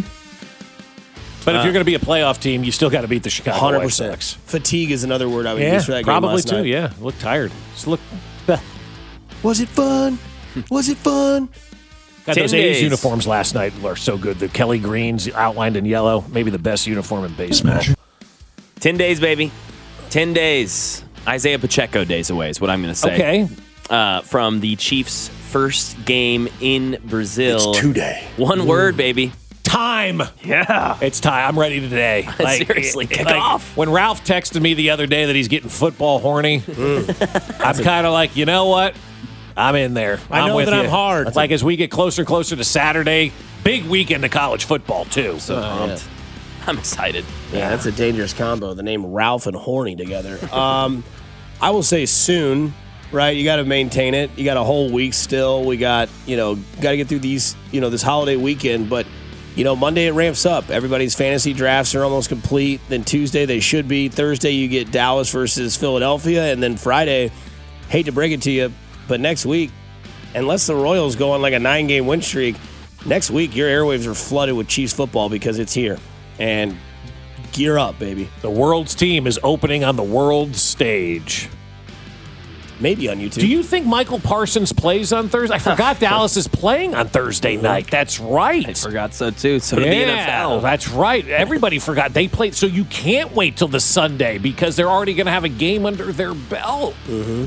But if Uh, you're going to be a playoff team, you still got to beat the Chicago one hundred White percent. Sox. Fatigue is another word I would Yeah, use for that game probably last too. night. Yeah, look tired. Just look. Was it fun? Was it fun? God, Ten those A's days. uniforms last night are so good. The Kelly Greens outlined in yellow, maybe the best uniform in baseball. Ten days, baby. Ten days. Isaiah Pacheco days away is what I'm going to say. Okay. Uh, from the Chiefs' first game in Brazil. It's today. One word, baby. Time. Yeah. It's time. I'm ready today. Seriously, kick like, off. When Ralph texted me the other day that he's getting football horny, I'm kind of like, you know what? I'm in there. I I'm know with that you. I'm hard. It's like as we get closer and closer to Saturday, big weekend of college football, too. So pumped. I'm excited. Yeah, that's a dangerous combo. The name Ralph and Horny together. Um, I will say soon, right? You got to maintain it. You got a whole week still. We got, you know, got to get through these, you know, this holiday weekend. But, you know, Monday it ramps up. Everybody's fantasy drafts are almost complete. Then Tuesday they should be. Thursday you get Dallas versus Philadelphia. And then Friday, hate to break it to you, but next week, unless the Royals go on like a nine-game win streak, next week your airwaves are flooded with Chiefs football because it's here. And gear up, baby. The world's team is opening on the world stage. Maybe on YouTube. Do you think Michael Parsons plays on Thursday? I forgot Dallas is playing on Thursday night. That's right. I forgot so too. So did yeah, the N F L. That's right. Everybody forgot they played. So you can't wait till the Sunday because they're already going to have a game under their belt. Mm-hmm.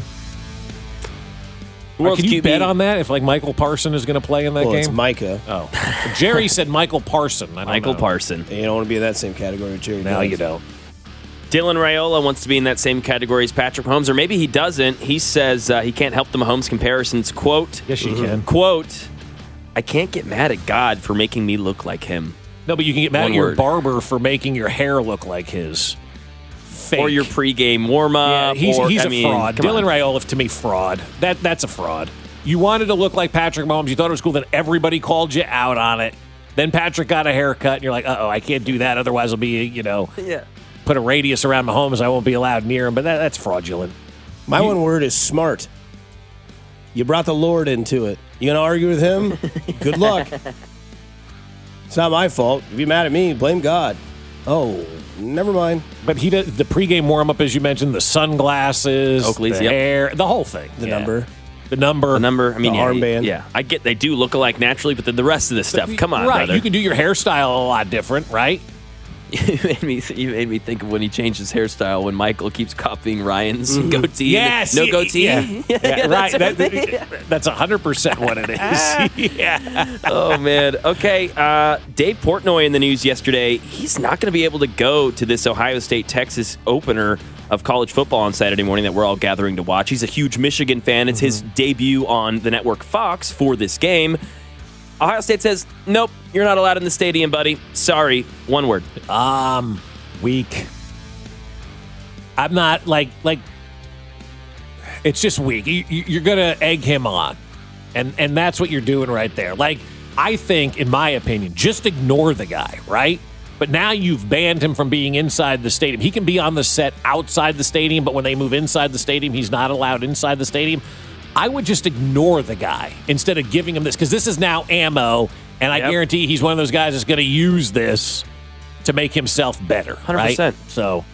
Or can you bet on that if like Michael Parson is going to play in that well, game? It's Micah. Oh, Jerry said Michael Parson. I don't Michael know. Parson. You don't want to be in that same category with Jerry. No, does. you don't. Dylan Raiola wants to be in that same category as Patrick Mahomes, or maybe he doesn't. He says uh, he can't help the Mahomes comparisons. Quote, yes, you mm-hmm. can. Quote, I can't get mad at God for making me look like him. No, but you can get mad One at your word. barber for making your hair look like his. Fake. Or your pregame warm-up. Yeah, he's or, he's I a mean, fraud. come Dylan on. Raiola, to me, fraud. That That's a fraud. You wanted to look like Patrick Mahomes. You thought it was cool. Then everybody called you out on it. Then Patrick got a haircut, and you're like, uh-oh, I can't do that. Otherwise, I'll be, you know, yeah. put a radius around Mahomes. I won't be allowed near him. But that, that's fraudulent. My you, one word is smart. You brought the Lord into it. You going to argue with him? Good luck. It's not my fault. If you're mad at me, blame God. Oh, never mind. But he did the pregame warm-up, as you mentioned, the sunglasses, Oakley's, the yep. hair, the whole thing. The yeah. number. The number. The number. I mean, the yeah, armband. Yeah, I get they do look alike naturally, but the, the rest of this stuff, come on, right? brother. You can do your hairstyle a lot different, right? you made me. You made me think of when he changed his hairstyle when Michael keeps copying Ryan's mm-hmm. goatee. Yes, no yeah, goatee. Yeah, yeah, yeah, right. That's that, that's a hundred percent what it is. yeah. Oh man. Okay. Uh, Dave Portnoy in the news yesterday. He's not going to be able to go to this Ohio State Texas opener of college football on Saturday morning that we're all gathering to watch. He's a huge Michigan fan. It's mm-hmm. his debut on the network Fox for this game. Ohio State says, nope, you're not allowed in the stadium, buddy. Sorry. One word. Um, weak. I'm not like, like, it's just weak. You, you, you're going to egg him on. And, and that's what you're doing right there. Like, I think, in my opinion, just ignore the guy, right? But now you've banned him from being inside the stadium. He can be on the set outside the stadium, but when they move inside the stadium, he's not allowed inside the stadium. I would just ignore the guy instead of giving him this, because this is now ammo, and I yep. guarantee he's one of those guys that's going to use this to make himself better. one hundred percent. Right? So,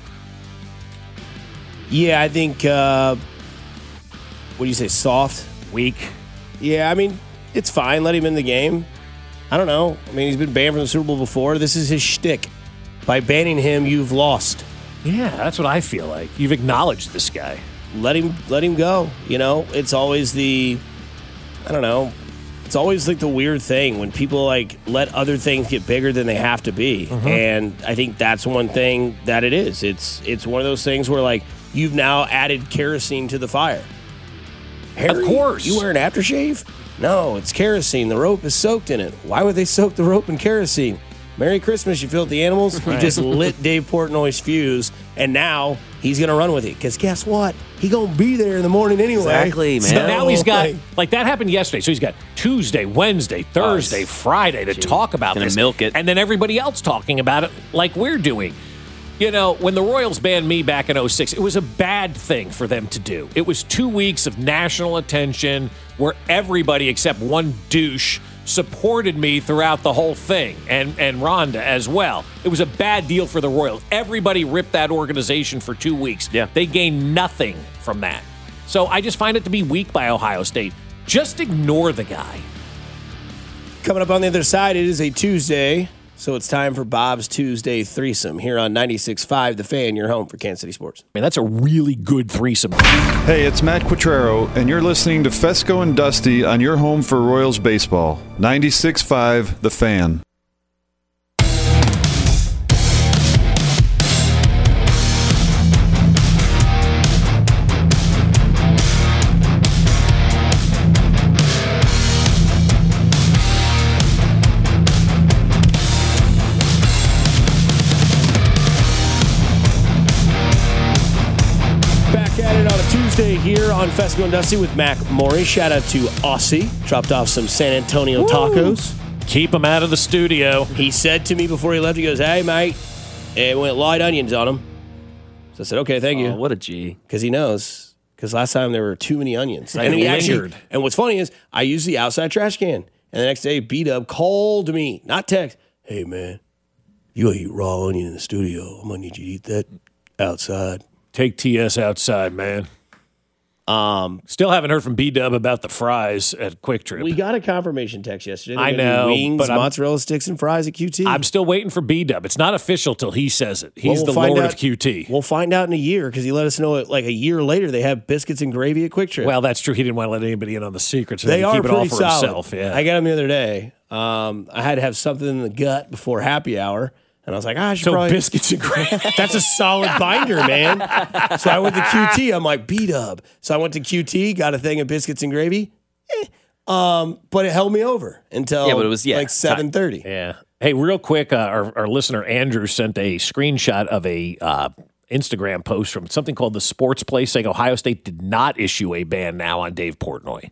yeah, I think, uh, what do you say, soft? Weak. Yeah, I mean, it's fine. Let him in the game. I don't know. I mean, he's been banned from the Super Bowl before. This is his shtick. By banning him, you've lost. Yeah, that's what I feel like. You've acknowledged this guy. Let him let him go. You know, it's always the, I don't know, it's always like the weird thing when people like let other things get bigger than they have to be. Mm-hmm. And I think that's one thing that it is. It's it's one of those things where like you've now added kerosene to the fire. Harry, of course. You wear an aftershave? No, it's kerosene. The rope is soaked in it. Why would they soak the rope in kerosene? Merry Christmas, you filthy animals. You Right. just lit Dave Portnoy's fuse, and now he's going to run with it. Because guess what? He going to be there in the morning anyway. Exactly, man. So now he's got, like that happened yesterday. So he's got Tuesday, Wednesday, Thursday, Oh, Friday to geez. talk about Gonna this. milk it. And then everybody else talking about it like we're doing. You know, when the Royals banned me back in oh six, it was a bad thing for them to do. It was two weeks of national attention where everybody except one douche supported me throughout the whole thing, and, and Rhonda as well. It was a bad deal for the Royals. Everybody ripped that organization for two weeks. Yeah. They gained nothing from that. So I just find it to be weak by Ohio State. Just ignore the guy. Coming up on the other side, it is a Tuesday, so it's time for Bob's Tuesday Threesome here on ninety-six point five The Fan, your home for Kansas City Sports. Man, that's a really good threesome. Hey, it's Matt Quattrero, and you're listening to Fesco and Dusty on your home for Royals baseball. ninety-six point five The Fan. Here on Fesco and Dusty with Mac Morey. Shout out to Aussie. Dropped off some San Antonio Woo. tacos. Keep him out of the studio. He said to me before he left, he goes, hey, mate, and went light onions on them. So I said, okay, thank you. Oh, what a G. Because he knows. Because last time there were too many onions. And he lingered. actually, and what's funny is I used the outside trash can. And the next day, B-Dub called me, not text. Hey, man, you gotta eat raw onion in the studio. I'm going to need you to eat that outside. Take T S outside, man. Um, Still haven't heard from B-Dub about the fries at Quick Trip. We got a confirmation text yesterday. I They're gonna do know, wings, but I'm- mozzarella sticks, and fries at Q T. I'm still waiting for B-Dub. It's not official till he says it. He's Well, we'll the find Lord out- of Q T. We'll find out in a year because he let us know it like a year later they have biscuits and gravy at Quick Trip. Well, that's true. He didn't want to let anybody in on the secret, so they he are keep it pretty all for solid. himself. Yeah. I got them the other day. Um, I had to have something in the gut before happy hour. And I was like, ah, I should So probably. biscuits and gravy. That's a solid binder, man. So I went to Q T. I'm like, B-Dub. So I went to Q T, got a thing of biscuits and gravy. Eh. Um, but it held me over until Yeah, but it was- yeah, like seven thirty. Yeah. Hey, real quick, uh, our, our listener Andrew sent a screenshot of a uh, Instagram post from something called the Sports Place saying Ohio State did not issue a ban now on Dave Portnoy.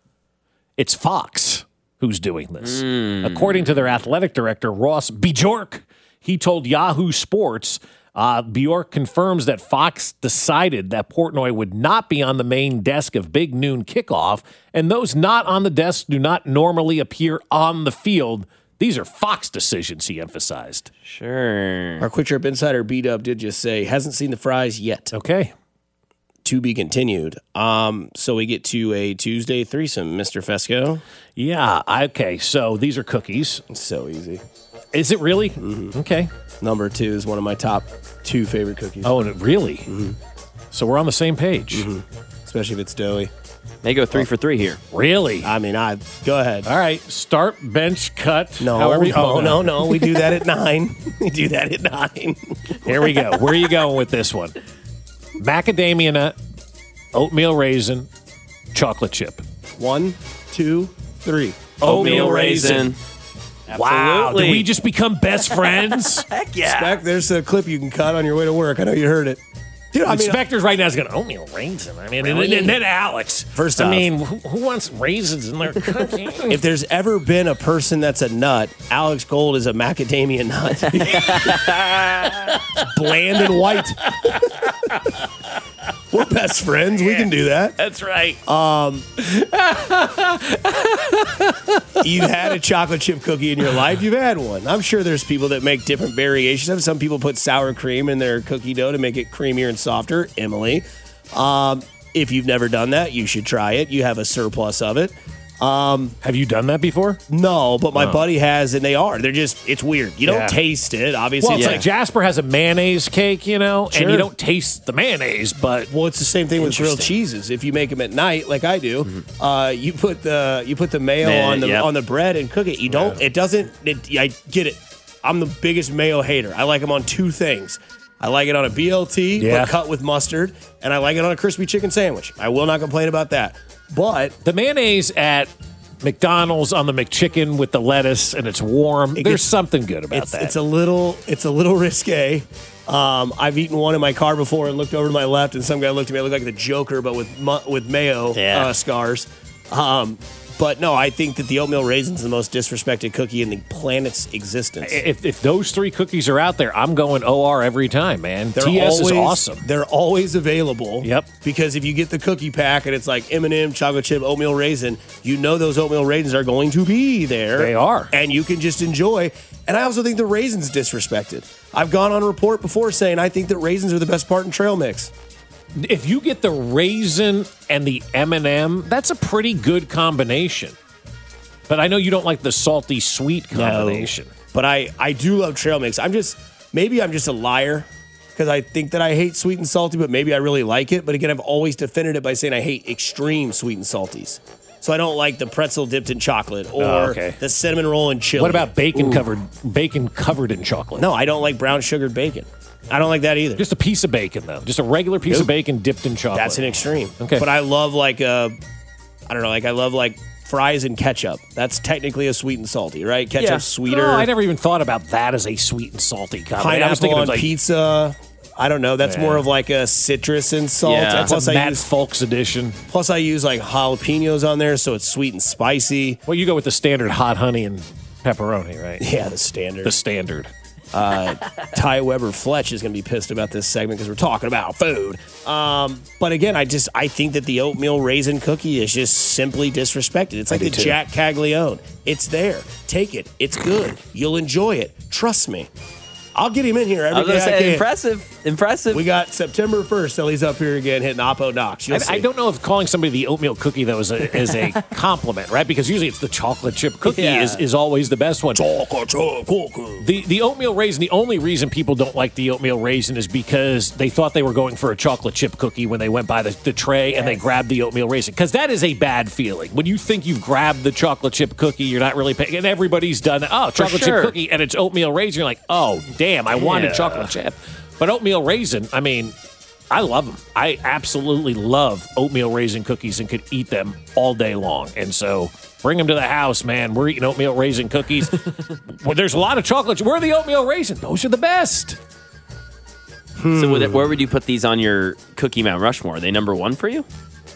It's Fox who's doing this. Mm. According to their athletic director, Ross Bjork, he told Yahoo Sports, uh, Bjork confirms that Fox decided that Portnoy would not be on the main desk of Big Noon Kickoff, and those not on the desk do not normally appear on the field. These are Fox decisions, he emphasized. Sure. Our Quick Trip insider B-Dub did just say, hasn't seen the fries yet. Okay. To be continued. Um, so we get to a Tuesday threesome, Mister Fesco. Yeah, okay, so these are cookies. It's so easy. Is it really? Mm-hmm. Okay. Number two is one of my top two favorite cookies. Oh, and it really? Mm-hmm. So we're on the same page. Mm-hmm. Especially if it's doughy. They go three oh. for three here. Really? I mean, I go ahead. All right, start, bench, cut. No, however you, no, oh, no, no. We do that at nine. We do that at nine. Here we go. Where are you going with this one? Macadamia nut, oatmeal raisin, chocolate chip. One, two, three. Oatmeal raisin. Wow, Absolutely. did we just become best friends? Heck yeah. Spec, there's a clip you can cut on your way to work. I know you heard it. Dude, I mean, Inspector's right now is going, oatmeal raisin. I mean, and, Really? and then Alex. First I off- mean, who, who wants raisins in their cookie? if there's ever been a person that's a nut, Alex Gold is a macadamia nut. Bland and white. We're best friends. We can do that. That's right. Um, you've had a chocolate chip cookie in your life. You've had one. I'm sure there's people that make different variations of it. Some people put sour cream in their cookie dough to make it creamier and softer. Emily. Um, if you've never done that, you should try it. You have a surplus of it. Um, Have you done that before? no, but my Oh. buddy has, and they are. They're just, it's weird. You don't Yeah. taste it, obviously. Well, it's It's like Jasper has a mayonnaise cake, you know, Sure. and you don't taste the mayonnaise, but Well, it's the same thing with grilled Interesting. cheeses. If you make them at night, like I do, uh, you put the you put the mayo Man, on the yep. on the bread and cook it. You don't. It doesn't. It, I get it. I'm the biggest mayo hater. I like them on two things. I like it on a B L T, Yeah. but cut with mustard, and I like it on a crispy chicken sandwich. I will not complain about that. But the mayonnaise at McDonald's on the McChicken with the lettuce and it's warm, It there's gets- something good about it's that. it's a little it's a little risque. Um, I've eaten one in my car before and looked over to my left, and some guy looked at me. I looked like the Joker, but with mu- with mayo Yeah. uh, scars. Um, but no, I think that the oatmeal raisin is the most disrespected cookie in the planet's existence. if, if those three cookies are out there, I'm going O R every time, man. They're T S always, is awesome. They're always available. Yep. Because if you get the cookie pack and it's like M and M, chocolate chip, oatmeal raisin, you know those oatmeal raisins are going to be there. They are. And you can just enjoy. And I also think the raisins disrespected. I've gone on report before saying I think that raisins are the best part in trail mix. If you get the raisin and the M and M, that's a pretty good combination. But I know you don't like the salty sweet combination. No, but I, I do love trail mix. I'm just, maybe I'm just a liar because I think that I hate sweet and salty, but maybe I really like it. But again, I've always defended it by saying I hate extreme sweet and salties. So I don't like the pretzel dipped in chocolate or Oh, okay. the cinnamon roll in chili. What about bacon Ooh. covered bacon covered in chocolate? No, I don't like brown sugared bacon. I don't like that either. Just a piece of bacon, though. Just a regular piece Nope. of bacon dipped in chocolate. That's an extreme. Okay. But I love like uh, I don't know, like I love like fries and ketchup. That's technically a sweet and salty, right? Ketchup's Yeah. sweeter. Oh, I never even thought about that as a sweet and salty combination. I was Pineapple thinking on of like pizza. I don't know. That's Yeah. more of like a citrus and salt. Yeah, that's plus a I Matt use Folks edition. plus I use like jalapenos on there, so it's sweet and spicy. Well, you go with the standard hot honey and pepperoni, right? Yeah, the standard. The standard. Uh, Ty Weber Fletch is going to be pissed about this segment because we're talking about food. Um, but again, I just I think that the oatmeal raisin cookie is just simply disrespected. It's like I the do too. Jack Caglione. It's there. Take it. It's good. You'll enjoy it. Trust me. I'll get him in here every I was day gonna say, I can. impressive, impressive. We got September first till he's up here again hitting Oppo Knox. You'll I, see. I don't know if calling somebody the oatmeal cookie, though, is a, is a compliment, right? Because usually it's the chocolate chip cookie Yeah. is, is always the best one. Chocolate chip cookie. The, the oatmeal raisin, the only reason people don't like the oatmeal raisin is because they thought they were going for a chocolate chip cookie when they went by the, the tray and they grabbed the oatmeal raisin. Because that is a bad feeling. When you think you've grabbed the chocolate chip cookie, you're not really paying. And everybody's done, oh, chocolate sure. chip cookie, and it's oatmeal raisin. You're like, oh, damn, I wanted Yeah. chocolate chip. But oatmeal raisin, I mean, I love them. I absolutely love oatmeal raisin cookies and could eat them all day long. And so bring them to the house, man. We're eating oatmeal raisin cookies. Well, there's a lot of chocolate. Where are the oatmeal raisin? Those are the best. So would it, where would you put these on your Cookie Mount Rushmore? Are they number one for you?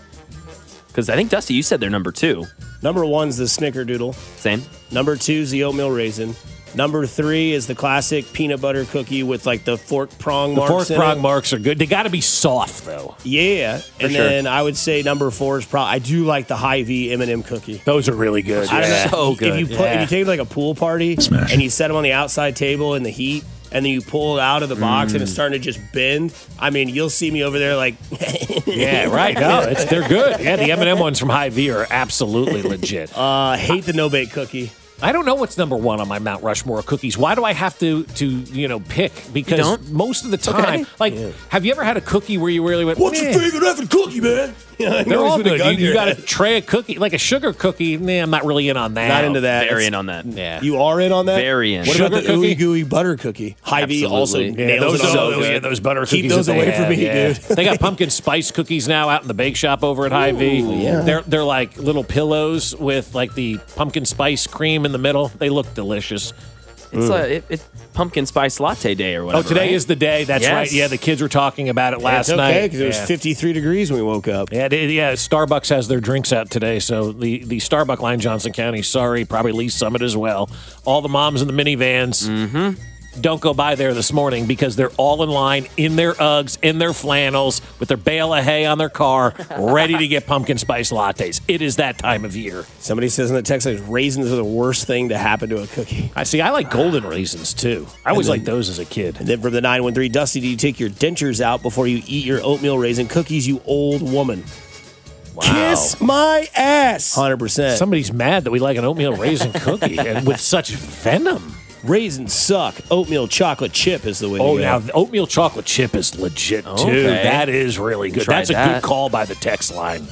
Because I think, Dusty, you said they're number two. Number one's the Snickerdoodle. Same. Number two's the oatmeal raisin. Number three is the classic peanut butter cookie with like the fork prong The marks fork in prong it. marks are good. They got to be soft, though. Yeah, and sure. then I would say number four is probably I do like the Hy-Vee M and M cookie. Those are really good. I don't know, So if good. you put, Yeah. if you take like a pool party Smash. and you set them on the outside table in the heat, and then you pull it out of the box and it's Mm. starting to just bend. I mean, you'll see me over there like, Yeah, right. No, it's, they're good. Yeah, the M and M ones from Hy-Vee are absolutely legit. uh, hate the no bake cookie. I don't know what's number one on my Mount Rushmore of cookies. Why do I have to, to you know, pick? Because don't? most of the time, Okay. like, have you ever had a cookie where you really went, What's "Meh." your favorite effing cookie, man? You know, They're all with a good. gun You, to you your got a head. tray of cookie, like a sugar cookie. Nah, I'm not really in on that. Not into that. Very It's- in on that. Yeah. You are in on that? Very in. What Sugar about the cookie? ooey gooey butter cookie? Hy-Vee also Absolutely. Yeah, nails those, it on are, those. yeah, those butter Keep cookies. those that they away from have, me, yeah. dude. They got pumpkin spice cookies now out in the bake shop over at Hy-Vee. yeah. They're they're like little pillows with like the pumpkin spice cream in the middle. They look delicious. It's uh, it, it's pumpkin spice latte day or whatever. Oh, today right? is the day. That's Yes. right. Yeah, the kids were talking about it last It's okay night. because it was Yeah. fifty-three degrees when we woke up. Yeah, it- yeah. Starbucks has their drinks out today, so the the Starbucks line, Johnson County. Sorry, probably Lee Summit as well. All the moms in the minivans. Mm-hmm. Don't go by there this morning because they're all in line in their Uggs, in their flannels, with their bale of hay on their car, ready to get pumpkin spice lattes. It is that time of year. Somebody says in the text that raisins are the worst thing to happen to a cookie. I see. I like golden raisins too. I always liked those as a kid. And then from the nine one three, Dusty, do you take your dentures out before you eat your oatmeal raisin cookies, you old woman? Wow. Kiss my ass. one hundred percent. Somebody's mad that we like an oatmeal raisin cookie and with such venom. Raisins suck. Oatmeal chocolate chip is the way Oh, to go. now the oatmeal chocolate chip is legit too. Okay. That is really good. Tried That's a that. good call by the text line.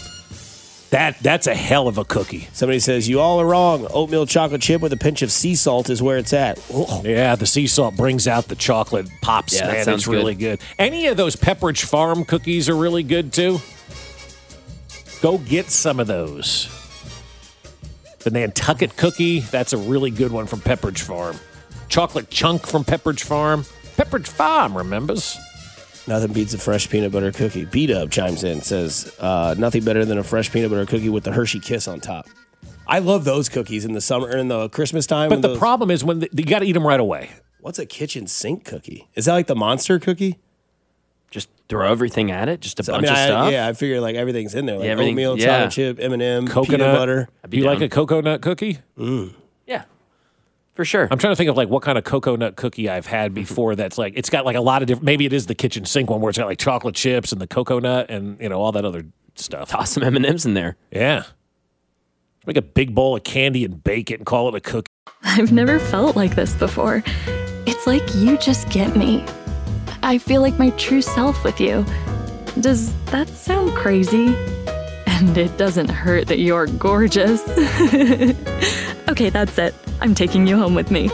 That that's a hell of a cookie. Somebody says, you all are wrong. Oatmeal chocolate chip with a pinch of sea salt is where it's at. Ugh. Yeah, the sea salt brings out the chocolate pops, Yeah, that man. sounds It's really good. Any of those Pepperidge Farm cookies are really good too. Go get some of those. The Nantucket cookie, that's a really good one from Pepperidge Farm. Chocolate chunk from Pepperidge Farm. Pepperidge Farm remembers. Nothing beats a fresh peanut butter cookie. B-Dub chimes in, says, uh, nothing better than a fresh peanut butter cookie with the Hershey Kiss on top. I love those cookies in the summer and the Christmas time. But when the those- problem is when the, you got to eat them right away. What's a kitchen sink cookie? Is that like the Monster cookie? Just throw everything at it. Just a So, I bunch mean, of I- stuff. Yeah, I figure like everything's in there. Like Yeah, everything- oatmeal, yeah. chocolate chip, M and M, Coconut peanut butter. Do you like down. a coconut cookie? Yeah, for sure. I'm trying to think of like what kind of coconut cookie I've had before that's like it's got like a lot of different maybe it is the kitchen sink one where it's got like chocolate chips and the coconut and you know all that other stuff. Toss some M and M's in there. Yeah. Make a big bowl of candy and bake it and call it a cookie. I've never felt like this before. It's like you just get me. I feel like my true self with you. Does that sound crazy? And it doesn't hurt that you're gorgeous. Okay, that's it. I'm taking you home with me.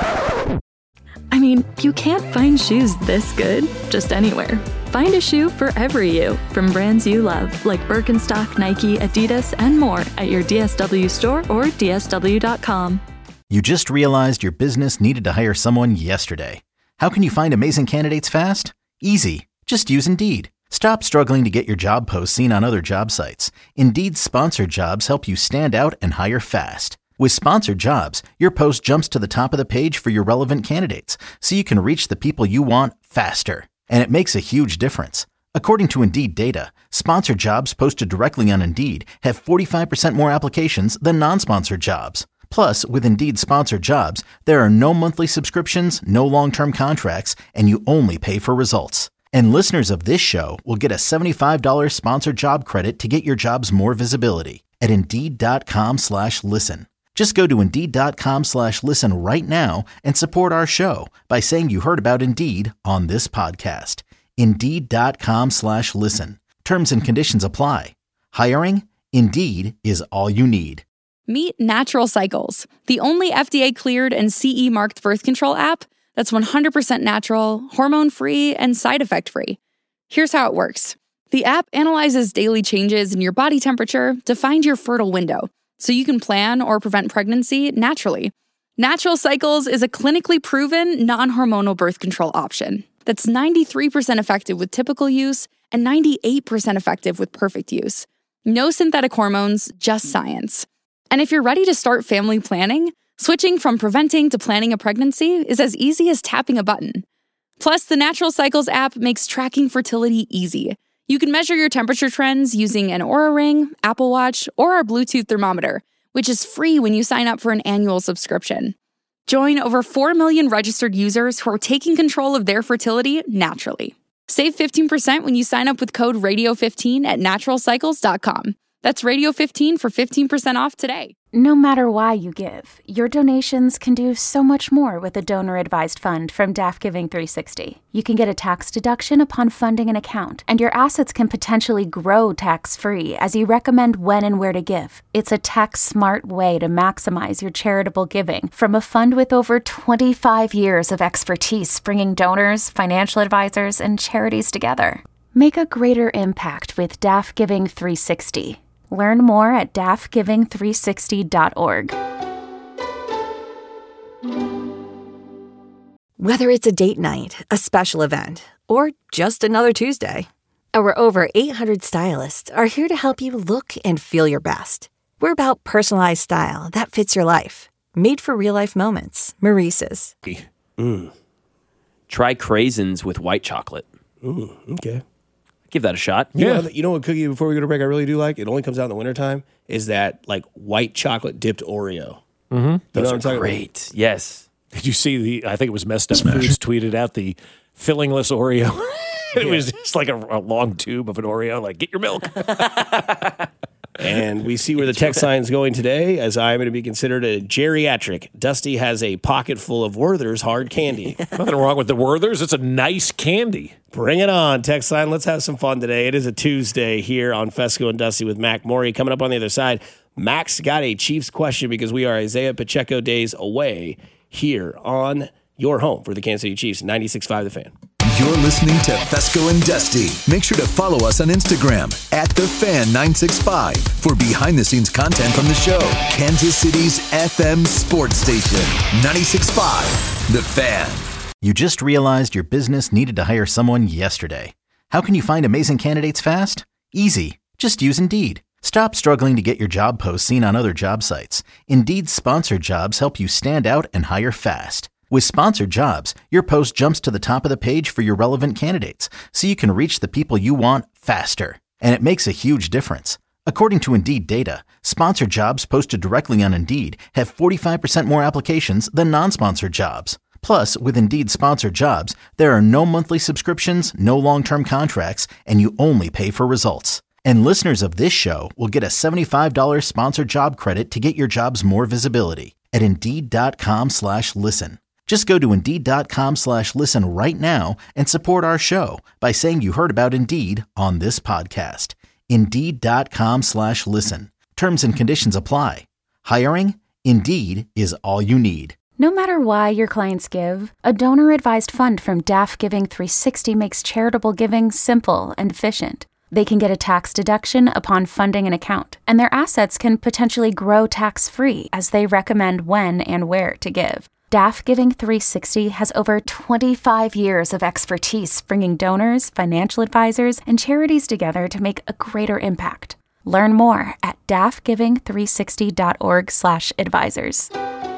I mean, you can't find shoes this good just anywhere. Find a shoe for every you from brands you love, like Birkenstock, Nike, Adidas, and more at your D S W store or D S W dot com. You just realized your business needed to hire someone yesterday. How can you find amazing candidates fast? Easy. Just use Indeed. Stop struggling to get your job posts seen on other job sites. Indeed's sponsored jobs help you stand out and hire fast. With sponsored jobs, your post jumps to the top of the page for your relevant candidates, so you can reach the people you want faster. And it makes a huge difference. According to Indeed data, sponsored jobs posted directly on Indeed have forty-five percent more applications than non-sponsored jobs. Plus, with Indeed Sponsored Jobs, there are no monthly subscriptions, no long-term contracts, and you only pay for results. And listeners of this show will get a seventy-five dollars sponsored job credit to get your jobs more visibility at Indeed.com slash listen. Just go to Indeed.com slash listen right now and support our show by saying you heard about Indeed on this podcast. Indeed.com slash listen. Terms and conditions apply. Hiring? Indeed is all you need. Meet Natural Cycles, the only F D A-cleared and C E marked birth control app that's one hundred percent natural, hormone-free, and side effect-free. Here's how it works. The app analyzes daily changes in your body temperature to find your fertile window, so you can plan or prevent pregnancy naturally. Natural Cycles is a clinically proven, non-hormonal birth control option that's ninety-three percent effective with typical use and ninety-eight percent effective with perfect use. No synthetic hormones, just science. And if you're ready to start family planning, switching from preventing to planning a pregnancy is as easy as tapping a button. Plus, the Natural Cycles app makes tracking fertility easy. You can measure your temperature trends using an Oura Ring, Apple Watch, or our Bluetooth thermometer, which is free when you sign up for an annual subscription. Join over four million registered users who are taking control of their fertility naturally. Save fifteen percent when you sign up with code radio fifteen at natural cycles dot com. That's radio fifteen for fifteen percent off today. No matter why you give, your donations can do so much more with a donor-advised fund from D A F Giving three sixty. You can get a tax deduction upon funding an account, and your assets can potentially grow tax-free as you recommend when and where to give. It's a tax-smart way to maximize your charitable giving from a fund with over twenty-five years of expertise bringing donors, financial advisors, and charities together. Make a greater impact with D A F Giving three sixty. Learn more at D A F giving three sixty dot org. Whether it's a date night, a special event, or just another Tuesday, our over eight hundred stylists are here to help you look and feel your best. We're about personalized style that fits your life. Made for real-life moments. Maurice's. Mm. Try craisins with white chocolate. Ooh, okay. Give that a shot. You yeah. know, you know what cookie, before we go to break, I really do like? It only comes out in the wintertime, is that like white chocolate dipped Oreo. Mm-hmm. You know Those what are I'm talking great. About? Yes. Did you see the, I think it was Messed Up Foods tweeted out the fillingless Oreo. It Yeah. was just like a, a long tube of an Oreo, like, get your milk. And we see where the text line's going today, as I'm going to be considered a geriatric. Dusty has a pocket full of Werther's hard candy. Nothing wrong with the Werther's. It's a nice candy. Bring it on, text line. Let's have some fun today. It is a Tuesday here on Fesco and Dusty with Mac Morey. Coming up on the other side, Mac's got a Chiefs question because we are Isaiah Pacheco days away here on your home for the Kansas City Chiefs, ninety-six point five The Fan. You're listening to Fesco and Dusty. Make sure to follow us on Instagram at The Fan nine six five for behind-the-scenes content from the show. Kansas City's F M sports station, ninety-six point five The Fan. You just realized your business needed to hire someone yesterday. How can you find amazing candidates fast? Easy. Just use Indeed. Stop struggling to get your job posts seen on other job sites. Indeed's sponsored jobs help you stand out and hire fast. With sponsored jobs, your post jumps to the top of the page for your relevant candidates, so you can reach the people you want faster. And it makes a huge difference. According to Indeed data, sponsored jobs posted directly on Indeed have forty-five percent more applications than non-sponsored jobs. Plus, with Indeed sponsored jobs, there are no monthly subscriptions, no long-term contracts, and you only pay for results. And listeners of this show will get a seventy-five dollars sponsored job credit to get your jobs more visibility at Indeed.com slash listen. Just go to Indeed.com slash listen right now and support our show by saying you heard about Indeed on this podcast. Indeed.com slash listen. Terms and conditions apply. Hiring? Indeed is all you need. No matter why your clients give, a donor-advised fund from D A F Giving three sixty makes charitable giving simple and efficient. They can get a tax deduction upon funding an account, and their assets can potentially grow tax-free as they recommend when and where to give. D A F Giving three sixty has over twenty-five years of expertise bringing donors, financial advisors, and charities together to make a greater impact. Learn more at D A F giving three sixty dot org slash advisors.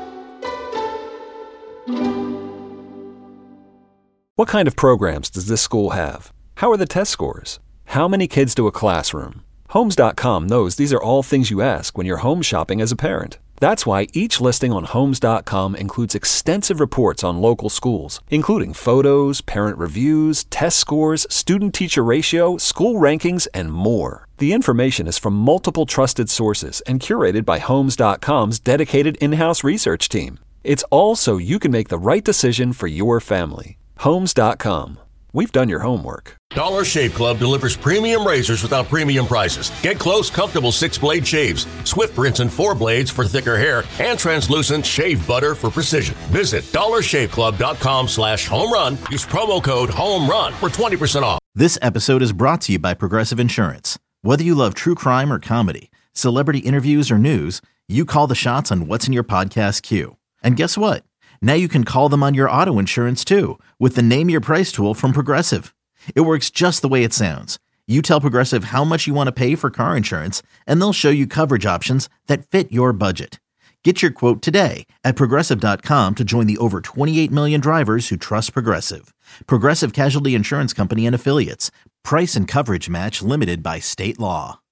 What kind of programs does this school have? How are the test scores? How many kids to a classroom? Homes dot com knows these are all things you ask when you're home shopping as a parent. That's why each listing on Homes dot com includes extensive reports on local schools, including photos, parent reviews, test scores, student-teacher ratio, school rankings, and more. The information is from multiple trusted sources and curated by Homes dot com's dedicated in-house research team. It's all so you can make the right decision for your family. Homes dot com. We've done your homework. Dollar Shave Club delivers premium razors without premium prices. Get close, comfortable six-blade shaves, swift rinse and four blades for thicker hair, and translucent shave butter for precision. Visit dollar shave club dot com slash home run. Use promo code HOMERUN for twenty percent off. This episode is brought to you by Progressive Insurance. Whether you love true crime or comedy, celebrity interviews or news, you call the shots on what's in your podcast queue. And guess what? Now you can call them on your auto insurance too with the Name Your Price tool from Progressive. It works just the way it sounds. You tell Progressive how much you want to pay for car insurance, and they'll show you coverage options that fit your budget. Get your quote today at Progressive dot com to join the over twenty-eight million drivers who trust Progressive. Progressive Casualty Insurance Company and Affiliates. Price and coverage match limited by state law.